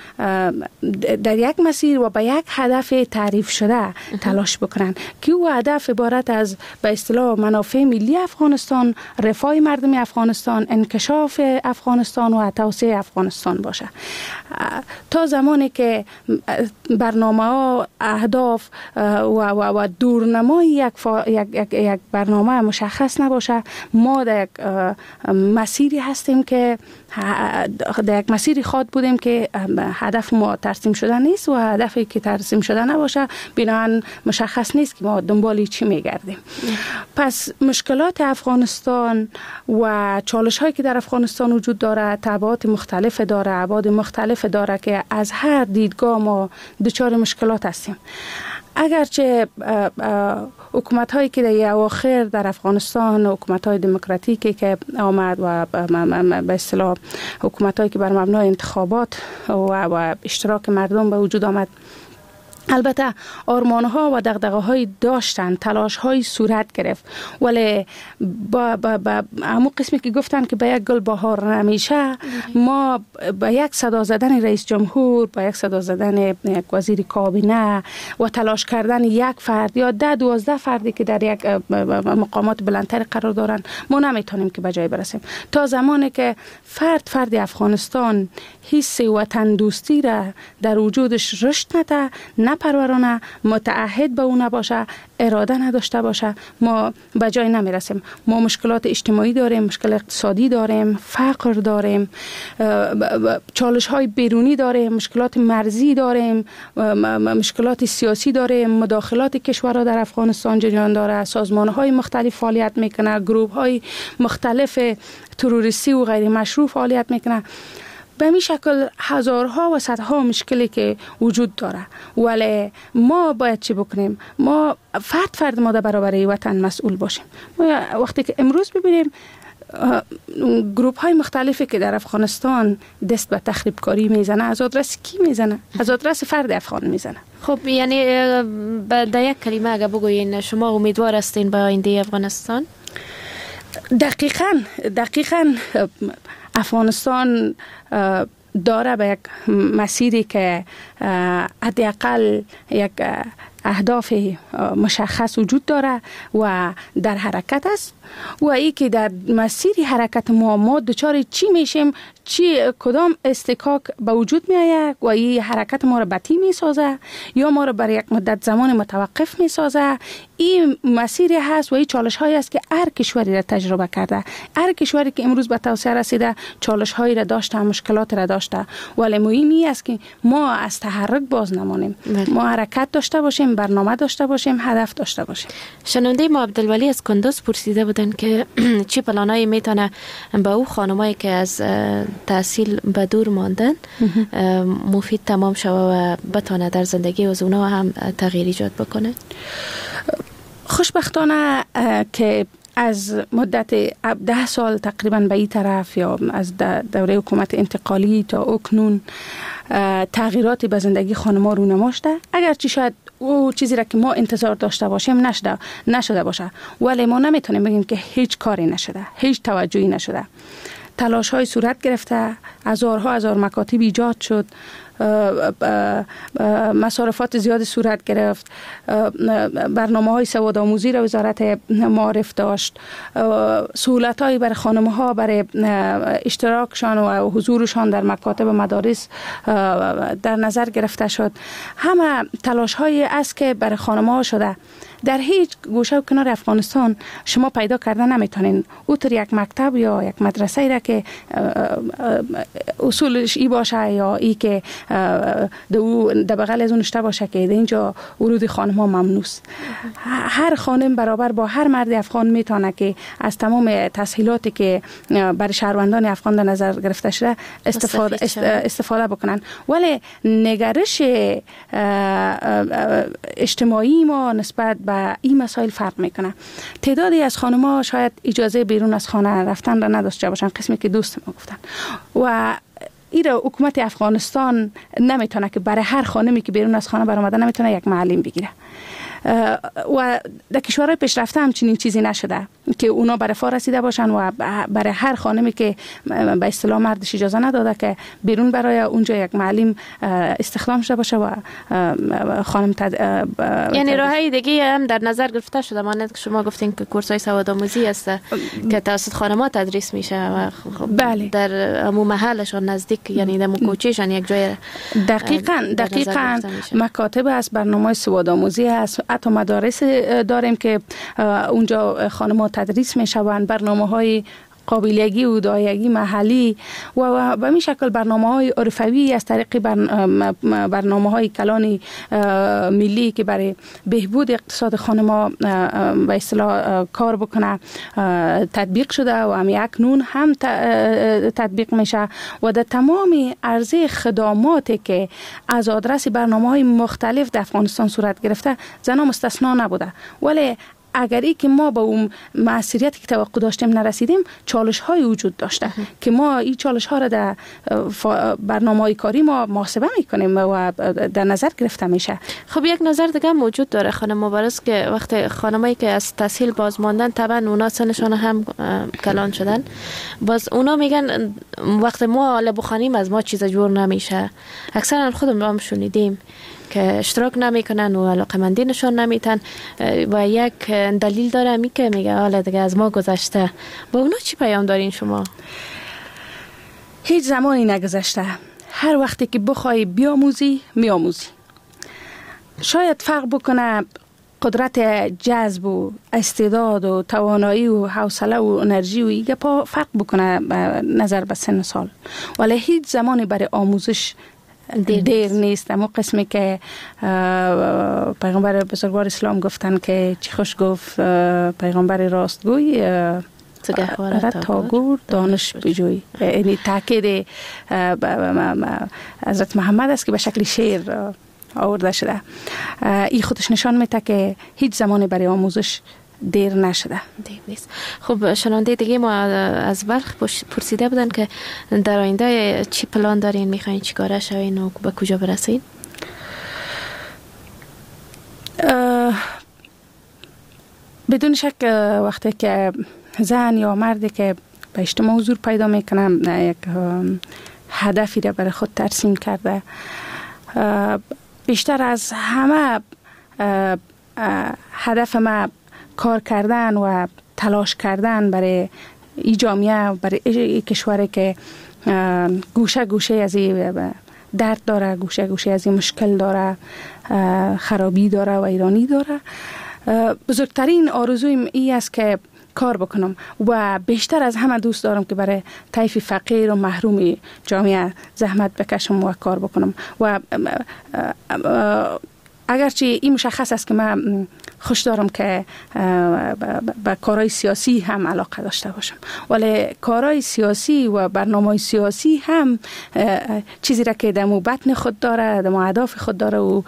در یک مسیر و به یک هدف تعریف شده تلاش بکنن که او هدف عبارت از به اصطلاح منافع ملی افغانستان، رفاه مردم افغانستان، انکشاف افغانستان و توسعه افغانستان باشه. تا زمانی که برنامه‌ها، اهداف و دورنمای یک برنامه مشخص نباشه، ما در یک مسیری هستیم که در یک مسیری خواد بودیم که هدف ما ترسیم شده نیست و هدفی که ترسیم شده نباشه بنابراین مشخص نیست که ما دنبالی چی میگردیم. پس مشکلات افغانستان و چالش هایی که در افغانستان وجود داره تبعات مختلف داره، ابعاد مختلف داره که از هر دیدگاه ما دچار مشکلات هستیم. اگرچه حکومت هایی که در اواخر در افغانستان، حکومت های دموکراتیکی که آمد و به اصطلاح حکومت هایی که بر مبنای انتخابات و اشتراک مردم به وجود آمد، البته آرمان‌ها و دغدغه‌های داشتن، تلاش‌های صورت گرفت، ولی با همون قسمی که گفتن که به یک گل بهار نمیشه، ما با یک صدا زدن رئیس جمهور، با یک صدا زدن یک وزیر کابینه و تلاش کردن یک فرد یا 10-12 فردی که در یک مقامات بلندتر قرار دارن، ما نمیتونیم که به جای برسیم. تا زمانی که فرد افغانستان حس وطن دوستی را در وجودش رشد نده، نپرورانه، متعهد به اون نباشه، اراده نداشته باشه، ما به جای نمیرسیم. ما مشکلات اجتماعی داریم، مشکل اقتصادی داریم، فقر داریم، چالش های بیرونی داریم، مشکلات مرزی داریم، مشکلات سیاسی داریم، مداخلات کشورها در افغانستان جریان داره، سازمان های مختلف فعالیت میکنه، گروه های مختلف تروریستی و غیر مشروع فعالیت میکنه. به این شکل هزارها و صدها مشکلی که وجود داره، ولی ما باید چی بکنیم؟ ما فرد ما در برابر وطن مسئول باشیم. ما وقتی که امروز ببینیم گروپ های مختلفی که در افغانستان دست به تخریب کاری میزنه، از آدرس کی میزنه؟ از آدرس فرد افغان میزنه. خب یعنی در یک کلمه اگه بگوین شما امیدوار هستین به آینده افغانستان؟ دقیقاً افغانستان داره به یک مسیری که حداقل یک اهداف مشخص وجود داره و در حرکت است و ای که در مسیری حرکت ما دچار چی میشیم، کدام استکاک به وجود می آید و این حرکت ما را بطیء می سازه یا ما را برای یک مدت زمان متوقف می سازه. این مسیری هست و این چالش هایی است که هر کشوری را تجربه کرده. هر کشوری که امروز به توسعه رسیده چالش هایی را داشته، مشکلات را داشته، ولی مهمی است که ما از تحرک باز نمانیم. ما حرکت داشته باشیم، برنامه داشته باشیم، هدف داشته باشیم. شنونده ما عبدالولی از کندوز پرسیده بودن که چی پلانایی میتونه به او خانمایی که از تحصیل به دور ماندن مفید تمام شوه و بتونه در زندگی از اونا هم تغییر ایجاد بکنه؟ خوشبختانه که از مدت 10 سال تقریبا به این طرف یا از دوره حکومت انتقالی تا اکنون تغییراتی به زندگی خانم‌ها رونما شده. اگرچه شاید او چیزی را که ما انتظار داشته باشیم نشده باشه، ولی ما نمیتونیم بگیم که هیچ کاری نشده، هیچ توجهی نشده. تلاش های صورت گرفته، هزار مکاتب ایجاد شد، مصارفات زیاد صورت گرفت. برنامه‌های سوادآموزی را وزارت معارف داشت. سهولت‌هایی برای خانم‌ها برای اشتراکشان و حضورشان در مکاتب مدارس در نظر گرفته شد. همه تلاش‌هایی است که برای خانم‌ها شده. در هیچ گوشه و کنار افغانستان شما پیدا کردن نمیتونین اوتر یک مکتب یا یک مدرسه را که اصولش ای باشه یا ای که در بغل از اونشته باشه که در اینجا ورود خانم ها ممنوع است. هر خانم برابر با هر مرد افغان میتونه که از تمام تسهیلاتی که برای شهروندان افغان در نظر گرفته شده استفاده بکنن. ولی نگرش اجتماعی ما نسبت به این مسائل فرق میکنه. تعدادی از خانم‌ها شاید اجازه بیرون از خانه رفتن را نداشته باشن، قسمی که دوست ما گفتن، و ایرا حکومت افغانستان نمیتونه که برای هر خانمی که بیرون از خانه برآمده نمیتونه یک معلم بگیره. و در کشورهای پیشرفته همچنین چیزی نشده که اونا برای فا رسیده باشن و برای هر خانمی که به اصطلاح مردش اجازه نداده که بیرون برای اونجا یک معلم استخدام شده باشه و خانم یعنی راههای دیگه هم در نظر گرفته شده. مانند که شما گفتین که کورس‌های سوادآموزی است که توسط خانم‌ها تدریس میشه و بله. در امو محلشان نزدیک، یعنی در کوچه‌شان یک جای دقیقاً مکاتب است، برنامه سوادآموزی است، حتی مدارس داریم که اونجا خانم‌ها تدریس میشوند، برنامه‌های قابلیگی و دایگی محلی و به این شکل برنامه‌های عرفوی از طریق برنامه‌های کلان ملی که برای بهبود اقتصاد خانم‌ها به اصطلاح کار بکنه تطبیق شده و اکنون هم تطبیق میشه و در تمام عرضه خدماتی که از آدرس برنامه‌های مختلف در افغانستان صورت گرفته زنان مستثنا نبوده. ولی اگر ای که ما با اون مسئولیتی که توقع داشتیم نرسیدیم، چالش های وجود داشته که ما این چالش ها را در برنامه‌های کاری ما محاسبه میکنیم و در نظر گرفته میشه. خب یک نظر دیگه موجود داره خانم مبارز که وقتی خانمایی که از تحصیل باز ماندن طبعا اونا سنشون هم کلان شدن، باز اونا میگن وقتی ما لبو خانیم از ما چیز جور نمیشه. اکثرا خودم هم شنیدیم که اشتراک نمیکنن و علاقمندی نشان نمیتن و یک دلیل داره می که میگه حالا دیگه از ما گذشته. با اونا چی پیام دارین شما؟ هیچ زمانی نگذشته. هر وقتی که بخوای بیاموزی میاموزی. شاید فرق بکنه قدرت جذب و استعداد و توانایی و حوصله و انرژی و ایگه پا فرق بکنه نظر به سن سال، ولی هیچ زمانی برای آموزش دیر نیست. اما قسمی که پیغمبر بزرگوار اسلام گفتن که چی خوش گفت پیغمبر راستگوی تاگور دانش بجوی، یعنی تاکید حضرت محمد است که به شکل شعر آورده شده. این خودش نشان میده که هیچ زمانی برای آموزش دیر نشده. دیر نیست. خب شنونده دیگه ما از بلخ پرسیده بودن که در آینده چی پلان دارین، میخواین چی کاره شوین و به کجا برسین؟ بدون شک وقتی که زن یا مردی که به اجتماع حضور پیدا میکنم یک هدفی را برای خود ترسیم کرده، بیشتر از همه هدف ما کار کردن و تلاش کردن برای این جامعه، برای این کشوری که گوشه گوشه از این درد داره، گوشه گوشه از این مشکل داره، خرابی داره و ایرانی داره. بزرگترین آرزویم این است که کار بکنم و بیشتر از همه دوست دارم که برای طیف فقیر و محروم جامعه زحمت بکشم و کار بکنم و اگرچه این مشخص است که من خوش دارم که به کارهای سیاسی هم علاقه داشته باشم، ولی کارهای سیاسی و برنامه سیاسی هم چیزی را که دمو بطن خود داره، دمو اهداف خود داره و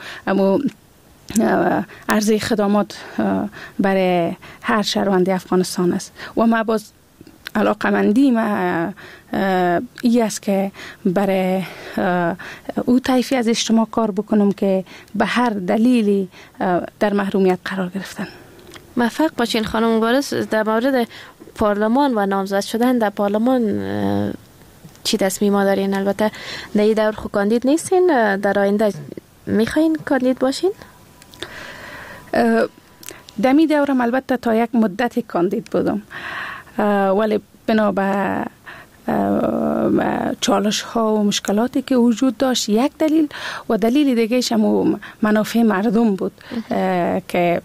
عرضه خدمات برای هر شهروند افغانستان است و ما باز علاقمندی ما ای است که برای او طیفی از اجتماع کار بکنم که به هر دلیلی در محرومیت قرار گرفتن. موفق باشین خانم مبارز. در مورد پارلمان و نامزد شدن در پارلمان چی تصمیم دارین؟ البته در این دور خود کاندید نیستین، در آینده میخواین کاندید باشین؟ دمی دورم البته تا یک مدت کاندید بودم، ولی بنا به چالش ها و مشکلاتی که وجود داشت یک دلیل و دلیل دیگهش هم منافع مردم بود که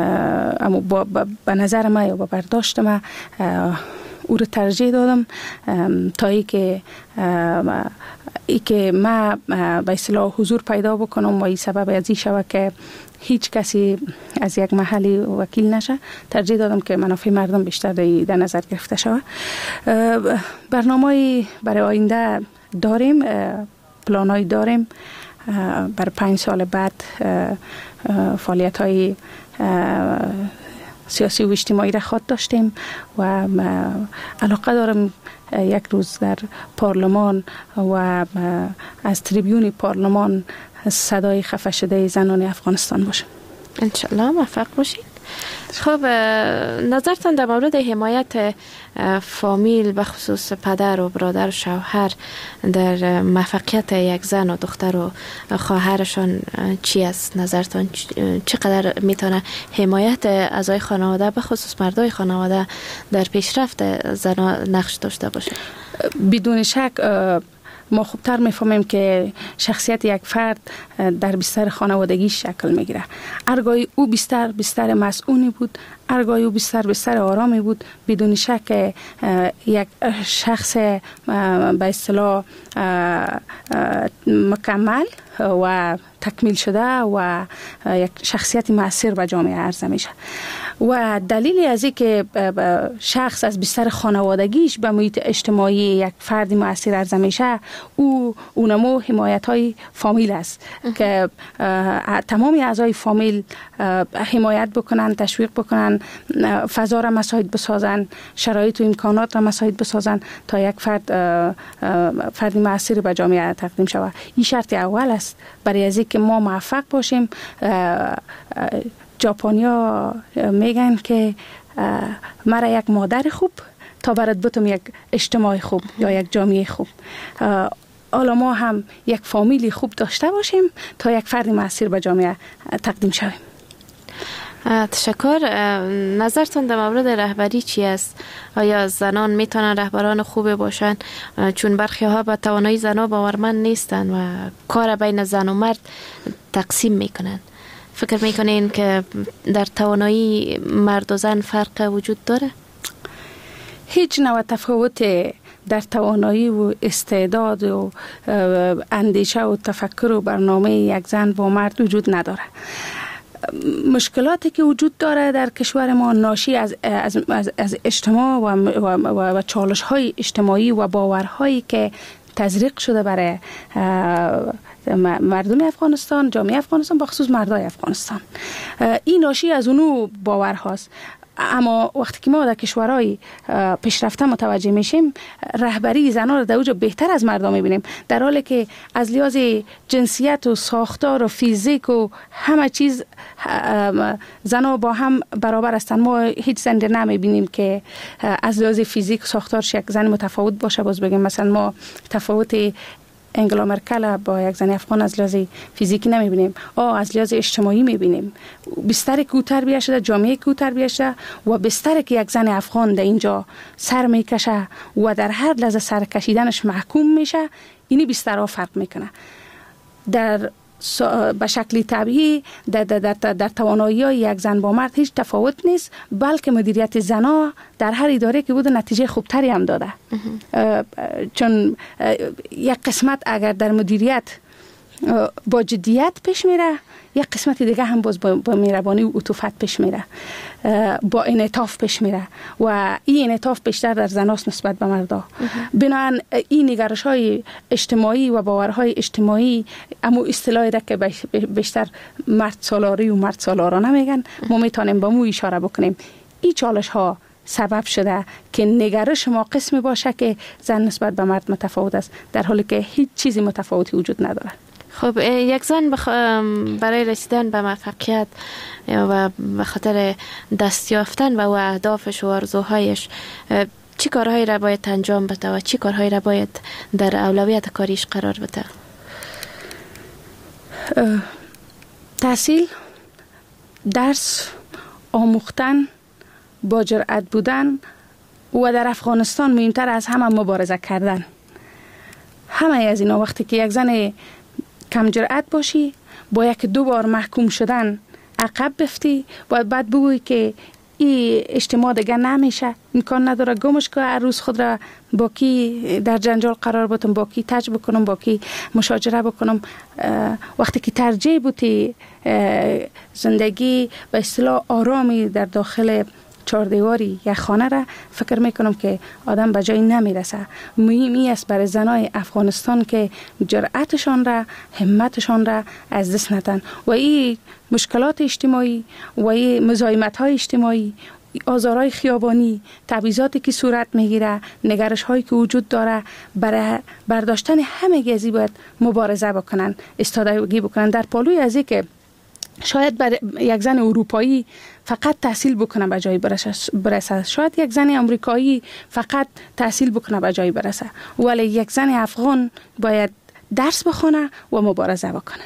به نظر ما یا به برداشت ما او رو ترجیح دادم تا ای که ما به اصطلاح حضور پیدا بکنم و این سبب از این شود که هیچ کسی از یک محلی وکیل نشه. ترجیح دادم که منافع مردم بیشتر در نظر گرفته شود. برنامه‌ای برای آینده داریم، پلان‌هایی داریم برای 5 سال بعد، فعالیت‌های سیاسی و اجتماعی را خواهد داشتیم و علاقه دارم یک روز در پارلمان و از تریبیون پارلمان صدای خفه شده زنان افغانستان باشه. انشالله موفق باشید. خب نظرتان در مورد حمایت فامیل به خصوص پدر و برادر و شوهر در موفقیت یک زن و دختر و خواهرشان چی است؟ نظرتان چقدر میتونه حمایت اعضای خانواده به خصوص مردای خانواده در پیشرفت زنان نقش داشته باشه؟ بدون شک ما خوبتر میفهمیم که شخصیت یک فرد در بستر خانوادگی شکل میگیره. هرگاهی او بستر مسئولی بود، هرگاهی او بستر آرامی بود، بدون شک یک شخص به اصطلاح مکمل و تکمیل شده و یک شخصیت مؤثر به جامعه عرضه میشه. و دلیل از این که شخص از بستر خانوادگیش به محیط اجتماعی یک فرد مؤثر عرضه میشه، اونمو حمایت های فامیل است که تمام اعضای فامیل حمایت بکنن، تشویق بکنن، فضا را مساعد بسازن، شرایط و امکانات را مساعد بسازن تا یک فرد مؤثر به جامعه تقدیم شود. این شرط اول است برای از که ما موفق باشیم. ژاپنیا میگن که مرا یک مادر خوب تا برات بتم یک اجتماع خوب یا یک جامعه خوب. حالا ما هم یک فامیلی خوب داشته باشیم تا یک فرد مؤثر به جامعه تقدیم شویم. تشکر. نظرتون در مورد رهبری چی است؟ آیا زنان میتونن رهبران خوب باشن؟ چون برخی ها به توانایی زنان باورمند نیستن و کار بین زن و مرد تقسیم میکنن. فکر میکنین که در توانایی مرد و زن فرق وجود داره؟ هیچ نوع تفاوت در توانایی و استعداد و اندیشه و تفکر و برنامه یک زن با مرد وجود نداره. مشکلاتی که وجود داره در کشور ما ناشی از اجتماع و چالش های اجتماعی و باورهایی که تزریق شده برای مردم افغانستان، جامعه افغانستان، بخصوص مردای افغانستان. این ناشی از اونو باور هاست. اما وقتی که ما در کشورهای پیشرفته متوجه میشیم، رهبری زنان رو در اوج بهتر از مردم میبینیم، در حالی که از لحاظ جنسیت و ساختار و فیزیک و همه چیز زنان با هم برابر هستند. ما هیچ زن نمیبینیم که از لحاظ فیزیک و ساختارش یک زن متفاوت باشه. باز بگیم مثلا ما تفاوت انگلا مرکل با یک زن افغان از لحاظ فیزیکی نمیبینیم، از لحاظ اجتماعی میبینیم. بستر که او تربیت شده، جامعه که او تربیت شده و بستر که یک زن افغان در اینجا سر میکشه و در هر لحظه سر کشیدنش محکوم میشه، اینی بسترها فرق میکنه. به شکلی طبیعی در توانایی های یک زن با مرد هیچ تفاوت نیست، بلکه مدیریت زنها در هر اداره که بوده نتیجه خوبتری هم داده. چون یک قسمت اگر در مدیریت با جدیت پیش میره، یک قسمت دیگه هم باز با مهربانی و عطوفت پیش میره، با انعطاف پیش میره و این انعطاف بیشتر در زناست نسبت به مردا. بنابراین این نگرش های اجتماعی و باورهای اجتماعی، اما اصطلاحی را که بیشتر مرد سالاری و مرد سالارانه میگن، ما میتونیم به مو اشاره بکنیم. این چالش ها سبب شده که نگرش ما قسمی باشه که زن نسبت به مرد متفاوت است، در حالی که هیچ چیزی متفاوتی وجود نداره. خب یک زن برای رسیدن به موفقیت و به خاطر دست یافتن به اهدافش و آرزوهایش چی کارهایی را باید انجام بده و چی کارهایی را باید در اولویت کاریش قرار بده؟ تحصیل، درس، آموختن، با جرأت بودن و در افغانستان مهمتر از همه مبارزه کردن. همه از اینا وقتی که یک زن کم جرأت باشی با یک دو بار محکوم شدن عقب بفتی و بعد بگویی که این اجتماع دیگه نمیشه، امکان نداره گمش که هر روز خود را با کی در جنجال قرار بدم، با کی تج بکنم، با کی مشاجره بکنم. وقتی که ترجیح بودی زندگی به اصطلاح آرامی در داخل چهار دیواری یک خانه را، فکر میکنم که آدم به جایی نمیرسه. مهمی است برای زنای افغانستان که جرأتشان را، همتشان را از دست ندن و این مشکلات اجتماعی و این مزاحمت های اجتماعی، آزارهای خیابانی، تبعیضاتی که صورت میگیره، نگرش هایی که وجود داره، برای برداشتن همه گزی باید مبارزه بکنن، استادگی بکنن. در پالوی از این که شاید بر یک زن اروپایی فقط تحصیل بکنه به جایی برسه، شاید یک زن امریکایی فقط تحصیل بکنه به جایی برسه، ولی یک زن افغان باید درس بخونه و مبارزه بکنه.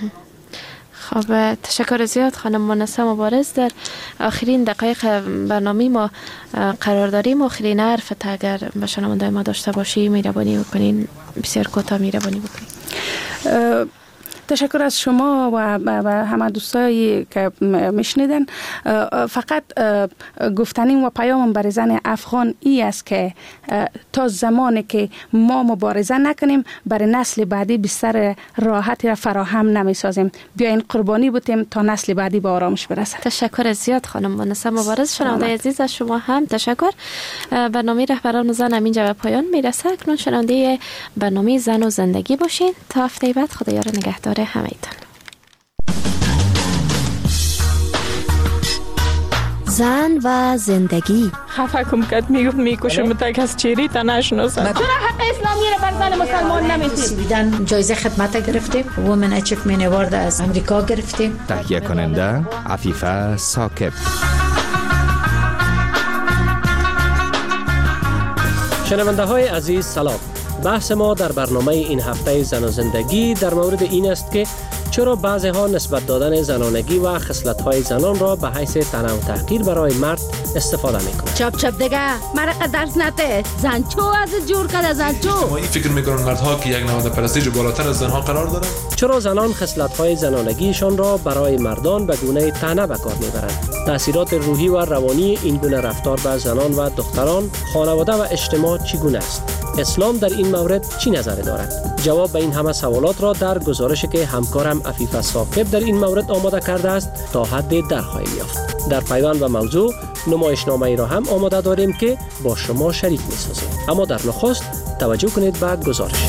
خب تشکر زیاد خانم مانسه مبارز. در آخرین دقایق برنامه ما قرار داریم. آخرین حرفت اگر به شنونده ما داشته باشی مهربانی بکنین، بسیار کوتاه مهربانی بکنین. تشکر از شما و همه دوستایی که میشنیدن. فقط گفتنیم و پیامم برای زن افغان ای است که تا زمانی که ما مبارزه نکنیم برای نسل بعدی بستر راحتی را فراهم نمیسازیم. بیاین قربانی بودیم تا نسل بعدی به آرامش برسه. تشکر زیاد خانم مانسه مبارز. شنونده عزیز از شما هم تشکر. برنامه رهبران زن همینجا به پایان میرسه. اکنون شنونده برنامه زن و زندگی باشین. تا هفته بعد خدایا رو نگهدار همه ایتان. زن و زندگی. خفه کم کد میکشم تا کس چیری تا نشناسم. چرا حق اسلامی رو بر زن مسلمان نمیدید؟ سویدن جایزه خدمت گرفتیم، وومن اچیومنت اوارد از امریکا گرفتیم. تهیه کننده عفیفه ثاقب. شنونده های عزیز سلام. بحث ما در برنامه این هفته زن و زندگی در مورد این است که چرا بعضی ها نسبت دادن زنانگی و خصلت های زنان را به حیث طعنه و تحقیر برای مرد استفاده میکنند. چپ چپ دیگه مرق درس نده. زن چو از جور کرده زن چو. ما این فکر میکنن مردها که یک نهاد پرستیژ بالاتر از زنها قرار دارند. چرا زنان خصلت های زنانگیشان را برای مردان به گونه طعنه به کار میبرند؟ تاثیرات روحی و روانی این گونه رفتار به زنان و دختران، خانواده و اجتماع چگونه است؟ اسلام در این مورد چی نظر دارد؟ جواب به این همه سوالات را در گزارشی که همکارم عفیفه ثاقب در این مورد آماده کرده است تا حد در خواهیم یافت. در پیوند و موضوع نمایشنامه‌ای را هم آماده داریم که با شما شریک می‌سازیم. اما در نخست توجه کنید به گزارش.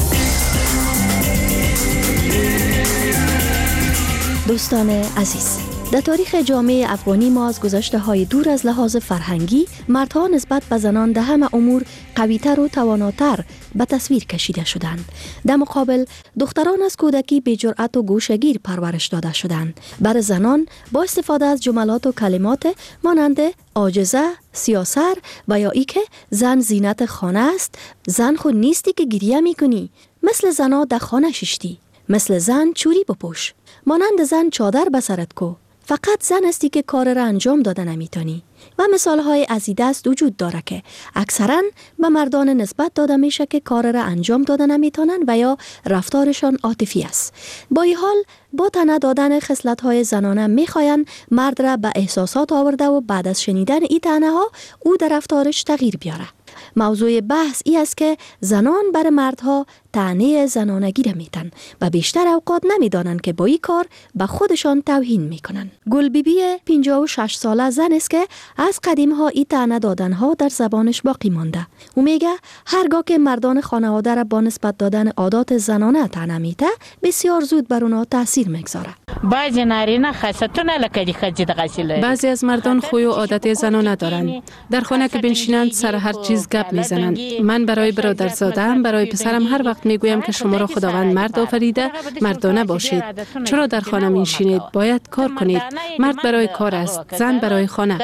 دوستان عزیز، در تاریخ جامعه افغانی ما از گذشته‌های دور از لحاظ فرهنگی مردها نسبت به زنان در همه امور قوی‌تر و تواناتر به تصویر کشیده شدند. در مقابل دختران از کودکی به جرأت و گوشه‌گیر پرورش داده شدند. برای زنان با استفاده از جملات و کلمات مانند عاجزه، سیاسر و یا ای که زن زینت خانه است، زن خود نیستی که گریه می‌کنی، مثل زنا در خانه ششتی، مثل زن چوری بپوش، مانند زن چادر به سرت کو، فقط زن هستی که کار را انجام داده نمیتونی. و مثالهای از این دست وجود داره که اکثرا به مردان نسبت داده میشه که کار را انجام داده نمیتونن و یا رفتارشان عاطفی است. با این حال با طعنه دادن خصلت‌های زنانه میخواین مرد را به احساسات آورده و بعد از شنیدن این طعنه ها او در رفتارش تغییر بیاره. موضوع بحث ای است که زنان بر مردها طعنه زنانگی را میتن و بیشتر اوقات نمیدانند که با این کار به خودشان توهین میکنن. گل بیبی 56 ساله زن است که از قدیم ها این طعنه دادن ها در زبانش باقی مانده. او میگه هرگاه که مردان خانواده را با نسبت دادن عادات زنانه طعنه میته، بسیار زود بر اونها تاثیر میگذاره. بعضی نارینه خاصتونه لکه خجید غسیله. بعضی از مردان خوی و عادت زنانه دارند. در خانه که بنشینند سر هر چیز عزیز گپ میزنند. من برای برادرزاده‌ام، برای پسرم هر وقت میگویم که شما را خداوند مرد آفریده، مردانه باشید. چرا در خانه میشینید؟ باید کار کنید. مرد برای کار است، زن برای خانه.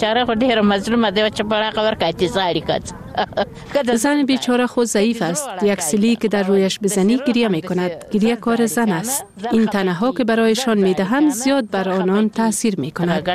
زن بیچاره خود ضعیف است. یک سیلی که در رویش بزنی گریه می کند. گریه کار زن است. این تنه ها که برایشان می دهم زیاد بر آنان تاثیر می کند.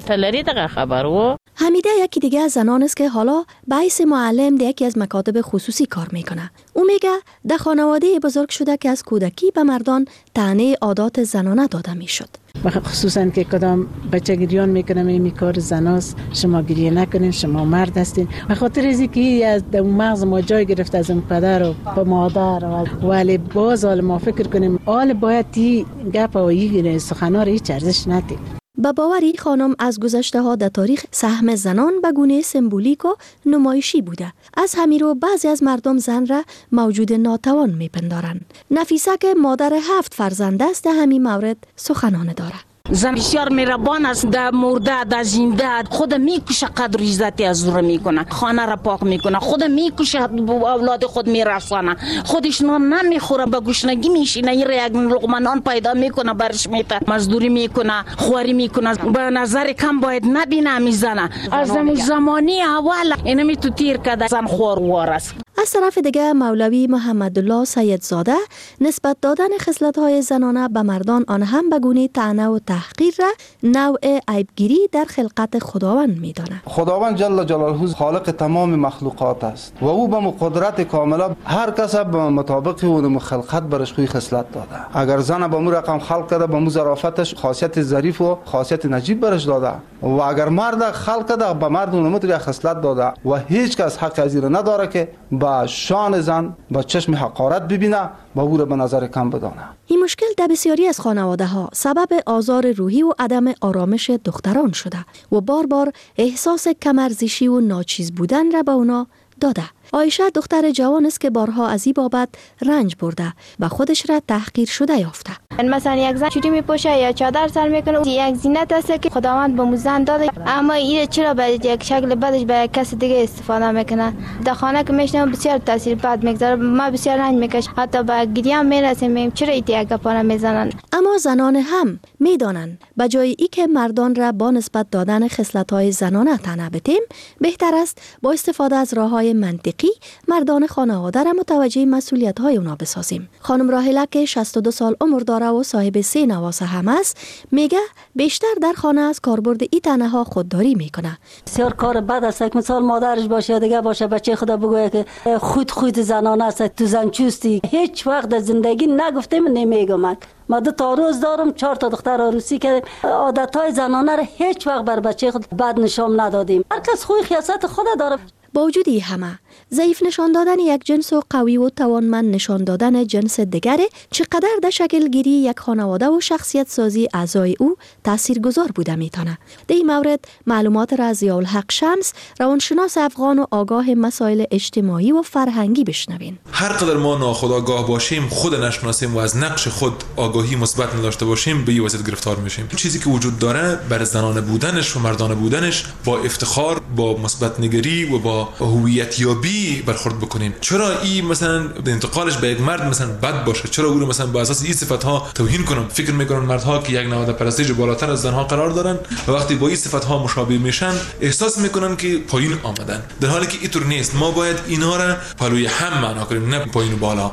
حمیده یکی دیگه از زنان است که حالا به حیث معلم در یکی از مکاتب خصوصی کار میکنه. او میگه در خانواده بزرگ شده که از کودکی به مردان طعنه عادات زنانه داده میشد. خصوصا که کدام بچه گریان میکنه این کار زناست، شما گریه نکنین، شما مرد هستین. به خاطر از اینکه از مغز ما جای گرفت از اون پدر و مادر، ولی باز حال ما فکر کنیم حال باید تی گپ و این سخنان رو هیچ ارزش ندیم. با باوری خانم از گذشته ها در تاریخ سهم زنان به گونه سمبولیک و نمایشی بوده. از همین رو بعضی از مردم زن را موجود ناتوان میپندارند. نفیسه که مادر 7 فرزند است در همین مورد سخنان داره. زن بسیار مهربان است، در مرده در زنده خود میکشه، قدر عزت از او میکنه، خانه را پاک میکنه، خود میکشه، اولاد خود میرسانه، خودش نان نمیخوره، به گشنگی میشینه، این یک لقمه نان پیدا میکنه برش میته، مزدوری میکنه، خواری میکنه. به نظر کم باید نبینه میزنه. از زمانی اول اینمی تو تیر کده زن خوار است. از طرف دیگه مولوی محمدالله سیدزاده نسبت دادن خصلت‌های زنانه به مردان آن هم به گونه طعنه و تحقیر را نوع عیبگیری در خلقت خداوند می‌داند. خداوند جل جلاله خالق تمام مخلوقات است و او به قدرت کامله هر کس به مطابق اون خلقت برش خوی خصلت داده. اگر زن به مو رقم خلق کرده، به مو ظرافتش خاصیت ظریف و خاصیت نجیب برش داده، و اگر مرد خلق کرده به مرد اون متری خصلت داده و هیچ کس حق از این نداره که با شان زن با چشم حقارت ببینه و او را به نظر کم بدانه. این مشکل در بسیاری از خانواده ها سبب آزار روحی و عدم آرامش دختران شده و بار بار احساس کم‌ارزشی و ناچیز بودن را به اونا داده. عایشه دختر جوان است که بارها از این بابت رنج برده و خودش را تحقیر شده یافته. مثلا یک زن چوری میپوشه یا چادر سر میکنه، یک زینت است که خداوند به زن داده، اما این چرا به یک شکل بدش به کس دیگه استفاده میکنه. در خانه که میشنم بسیار تاثیر بد میگذاره، ما بسیار رنج میکشم، حتی به گریه میرسیم چرا این یک گپا میزنن. اما زنان هم میدانند به جای ای که مردان را با نسبت دادن خصلت‌های زنانه طعنه بدیم، بهتر است با استفاده از راه‌های منطقی مردان خانواده را متوجه مسئولیت‌های اونا بسازیم. خانم راهله که 62 سال عمر داره و صاحب 3 نواسه هم است، میگه بیشتر در خانه از کاربرد این طعنه ها خودداری میکنه. بسیار کار بد است که مثلا مادرش باشه یا دیگه باشه بچه خدا بگویه که خود زنانه است، تو زنچوستی. هیچ وقت در زندگی نگفتم نمیگم. ما 2 تا عروس دارم، 4 تا دختر عروسی کردیم. عادت‌های زنانه را هیچ وقت بر بچه خود بد نشان ندادیم. هر کس خوی خیاست خود داره. با وجود این همه ضعیف نشان دادن یک جنس و قوی و توانمند نشان دادن جنس دیگره چقدر در شکل گیری یک خانواده و شخصیت سازی اعضای او تاثیرگذار بوده میتونه. در این مورد معلومات را از ضیاءالحق شمس، روانشناس افغان و آگاه مسائل اجتماعی و فرهنگی بشنوین. هر قدر ما ناخودآگاه باشیم، خود نشناسیم و از نقش خود آگاهی مثبت نداشته باشیم، به این وضعیت گرفتار میشیم. چیزی که وجود داره بر زنانه بودنش و مردانه بودنش با افتخار، با مثبت نگری و با هویت یابی برخورد بکنیم. چرا این مثلا انتقالش به یک مرد مثلا بد باشه؟ چرا او رو مثلا با اساس این صفات‌ها توهین کنم؟ فکر می‌کنن مردها که یک نهاد پرستش بالاتر از زنها قرار دارن و وقتی با این صفات‌ها مشابه میشن احساس میکنن که پایین آمدن، در حالی که اینطور نیست. ما باید اینها را پلوی هم معنا کنیم، نه پایین و بالا.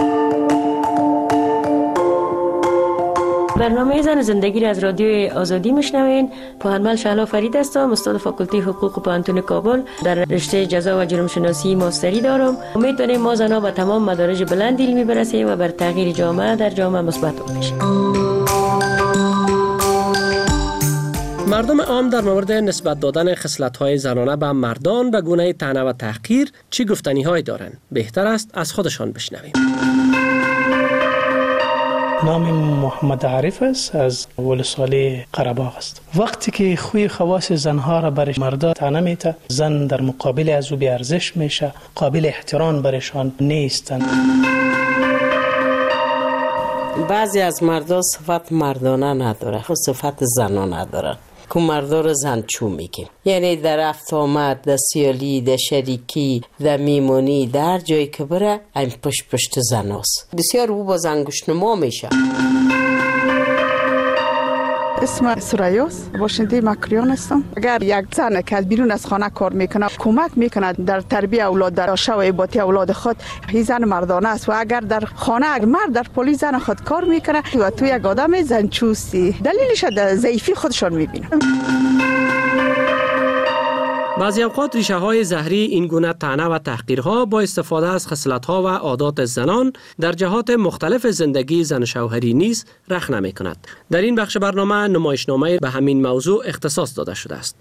برنامه زن زندگی را از رادیوی آزادی میشنوین. پوهنمند شهلا فرید هستم، استاد فاکولته حقوق پوهنتون کابل، در رشته جزا و جرم شناسی ماستری دارم. امید داریم ما زنها به تمام مدارج بلند علمی برسیم و بر تغییر جامعه در جامعه مثبت باشیم. مردم عام در مورد نسبت دادن خصلت‌های زنانه به مردان به گونه طعنه و تحقیر چه گفتنی‌هایی دارند؟ بهتر است از خودشان بشنویم. نام محمد عارف است، از ولسوالی قره‌باغ است. وقتی که خوی خواص زنها را بر مردا طعنه میته، زن در مقابل از او بی ارزش میشه، قابل احترام برشان نیستند. بعضی از مردا صفت مردانه نداره، خود صفت زنانه نداره. که مردا رو زنچو میگیم. یعنی در رفت آمد، در سیالی، در شریکی، در میمونی، در جایی که بره این پشت زناست. بسیار او با زنگوشنما میشه. اسم سوریاس، باشنده مکریان هستم. اگر یک زن که از بیرون از خانه کار میکنه کمک میکنه در تربیت اولاد، در شو ایباتی اولاد خود، این زن مردانه است. و اگر در خانه اگر مرد در پلیس زن خود کار میکنه و تو یک آدم زنچوستی، دلیلش در ضعیفی خودشون میبینه. بعضی اوقات ریشه های زهری این گونه طعنه و تحقیرها با استفاده از خصلت‌ها و عادات زنان در جهات مختلف زندگی زن شوهری نیز رخ نمی کند. در این بخش برنامه نمایشنامه به همین موضوع اختصاص داده شده است.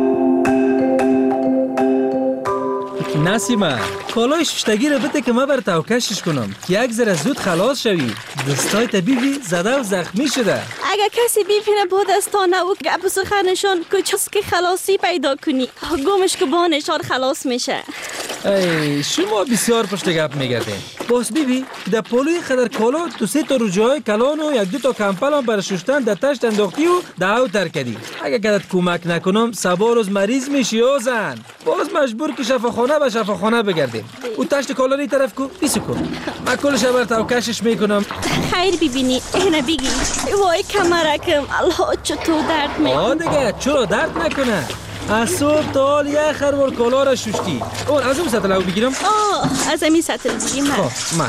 نسیمه کالای ششتگی رو بده که ما بر توکشش کنم که یک ذره زود خلاص شوی. دستای طبیبی زده و زخمی شده. اگر کسی بیپینه با دستانه و گپ و سخنشان کجاست که خلاصی پیدا کنی، گمش که با نشان خلاص میشه. ای شما بسیار پشت گپ میگردین. باس بیبی در پلوی خدر کالا تو 3 تا روجای کلان و 1-2 تا کمپل هم برای ششتن در تشت انداختی و دعو ترکدی. اگر کدت کمک نکنم سبا روز مریض میشی و زن باز مجبور که شفاخانه بگردیم. او تشت کالا ری طرف کو بیسو کن. من کلش بر توکشش میکنم. خیر ببینی اینه بگی. وای کمرکم الله چطور درد میکنه. دیگه چرا درد نکنه. از صبح تا حال یه خروار کالا را ششتی. اون از اون سطل او بگیرم؟ از این سطل بگیم من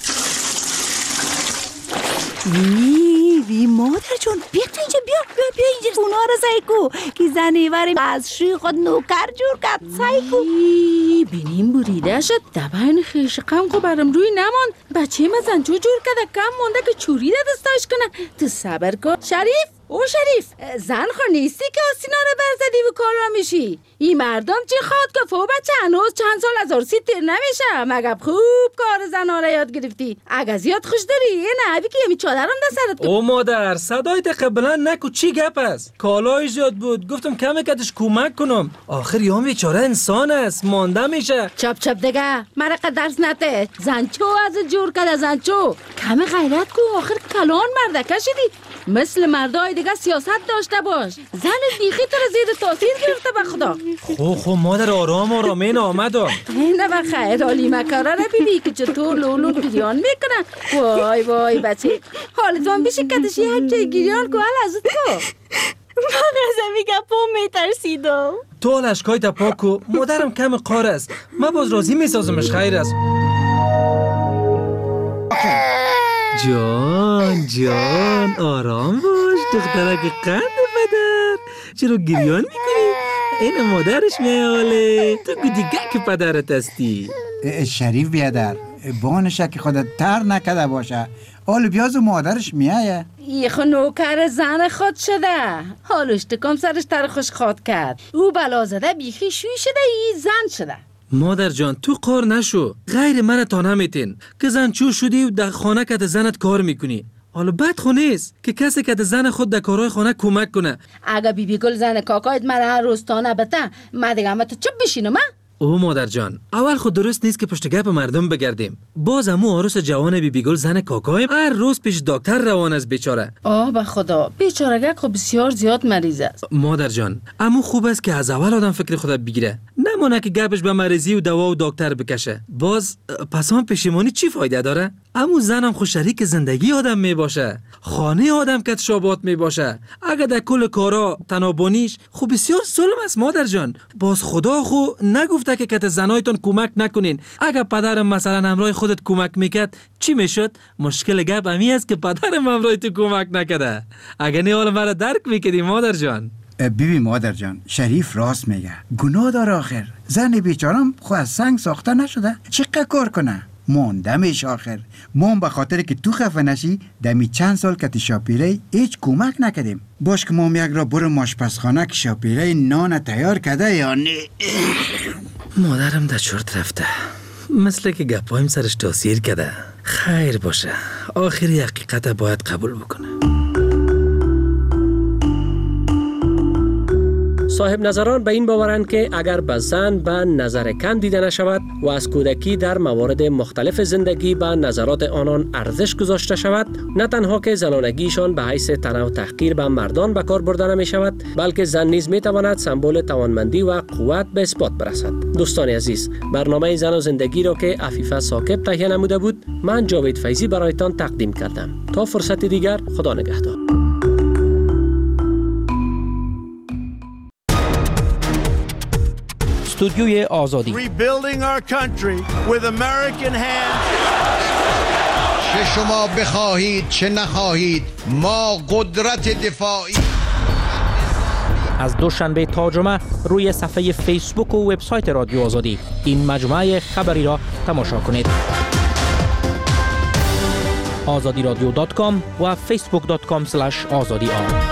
وی مادر جون بیا اینجا بیا اینجا اونا رو سایکو که زنی وریم از شوی خود نوکر جور کرد سایکو. بینیم بریده شد دباین خیش قم کو برم روی نمان. بچه مزن جور کرده کم مونده که چوری ده دستاش کنه. تو صبر کن شریف. او شریف زن خور نیستی که آسینا رو برزدی و کار را میشی. این مردم چی خواد که فو بچه هنوز چند سال از عرصی تیر نمیشه. مگه خوب کار زن ها را یاد گرفتی. اگه زیاد خوش داری یه نهبی که یمی چادرم ده سرت. او مادر صدایت قبلا نکو چی گپ است. کالای زیاد بود گفتم کمی کدش کمک کنم. آخر یا بیچاره انسان است مانده میشه. چپ دیگه مرقه درس نته. زنچو از جور کده زنچو کمی غیرت کو. آخر کلان مرده کشیدی. مثل مردای دیگه سیاست داشته باش. زن دیخی تو رو زیر تاثیر گرفته به خدا. خو مادر آرام این آمدم. نه بخیر حالی مکاره رو بیبی که چطور لولو گریان میکنن. وای بچه حالتون بیشه کدش یک جای گریان که حال ازت کو. من از امی گپام میترسیدم. تو لشکای تا پاکو مادرم کم قار است. من باز راضی میسازمش خیر است. جان آرام باش دخترک قند پدر. چرا گریان میکنی؟ این مادرش میاله. تو دیگه که پدرت هستی. شریف بیادر بانشه که خودت تر نکده باشه. حال بیازو مادرش میایه. یخو نوکر زن خود شده. حالش تکم سرش تر خوش خواد کرد. او بلا زده بیخی شوی شده ای زن شده. مادر جان تو قار نشو. غیر من تا نمیتین که زن چو شدی و در خانه که زنت کار میکنی. حالا بد خو نیست که کسی که زن خود در کارهای خانه کمک کنه. اگه بیبی گل زن کاکایت من هر روز تا نبته من دیگه همه تو چپ بشینم. او مادر جان اول خود درست نیست که پشت گپ مردم بگردیم. باز امو عروس جوان بیبی گل زن کاکایم هر روز پیش دکتر روان است بیچاره. به خدا بیچارگک خب بسیار زیاد مریض است. مادر جان امو خوب است که از اول آدم فکر خود بگیره، نمونه که گپش به مریضی و دوا و دکتر بکشه. باز پس هم پشیمانی چی فایده داره؟ امو زنم خو شریک زندگی آدم می باشه، خانه آدم کت شابات می باشه. اگه در کل کارا تنابونیش خو بسیار ظلم است مادر جان. باز خدا خو نگفته که کت زنایتون کمک نکنین. اگه پدرم مثلا همراه خودت کمک میکرد چی میشد؟ مشکل گپ امی است که پدرم همراه تو کمک نکده. اگه نه حالا مرا درک میکردی مادر جان. بیبی مادر جان شریف راست میگه، گناه داره آخر. زن بیچارم خو از سنگ ساخته نشده، چقدر کار کنه؟ موندمش آخر. ما به خاطر که تو خفه نشی دمی چند سال که شاپیره هیچ کمک نکدیم. باش که ما یک را برو ماشپزخانه که شاپیره نان تیار کده یا نه. مادرم در چرت رفته، مثل که گپایم سرش تاثیر کده. خیر باشه، آخری حقیقت باید قبول بکنه. صاحب نظران به این باورند که اگر به زن به نظر کم دیده نشود و از کودکی در موارد مختلف زندگی به نظرات آنان ارزش گذاشته شود، نه تنها که زنانگیشان به حیث طمع و تحقیر به مردان به کار برده نمی شود، بلکه زن نیز می تواند سمبل توانمندی و قوت به اثبات برسد. دوستان عزیز، برنامه زن و زندگی را که عفیفه ثاقب تهیه نموده بود، من جاوید فیضی برایتان تقدیم کردم. تا فرصت دیگر، خدا نگهدار. استودیوی آزادی. Rebuilding our country with American hands. چه شما بخواهید چه نخواهید، ما قدرت دفاعی. از دوشنبه تا جمعه روی صفحه فیسبوک و وبسایت رادیو آزادی این مجموعه خبری را تماشا کنید. azadiradyo.com و facebook.com/azadi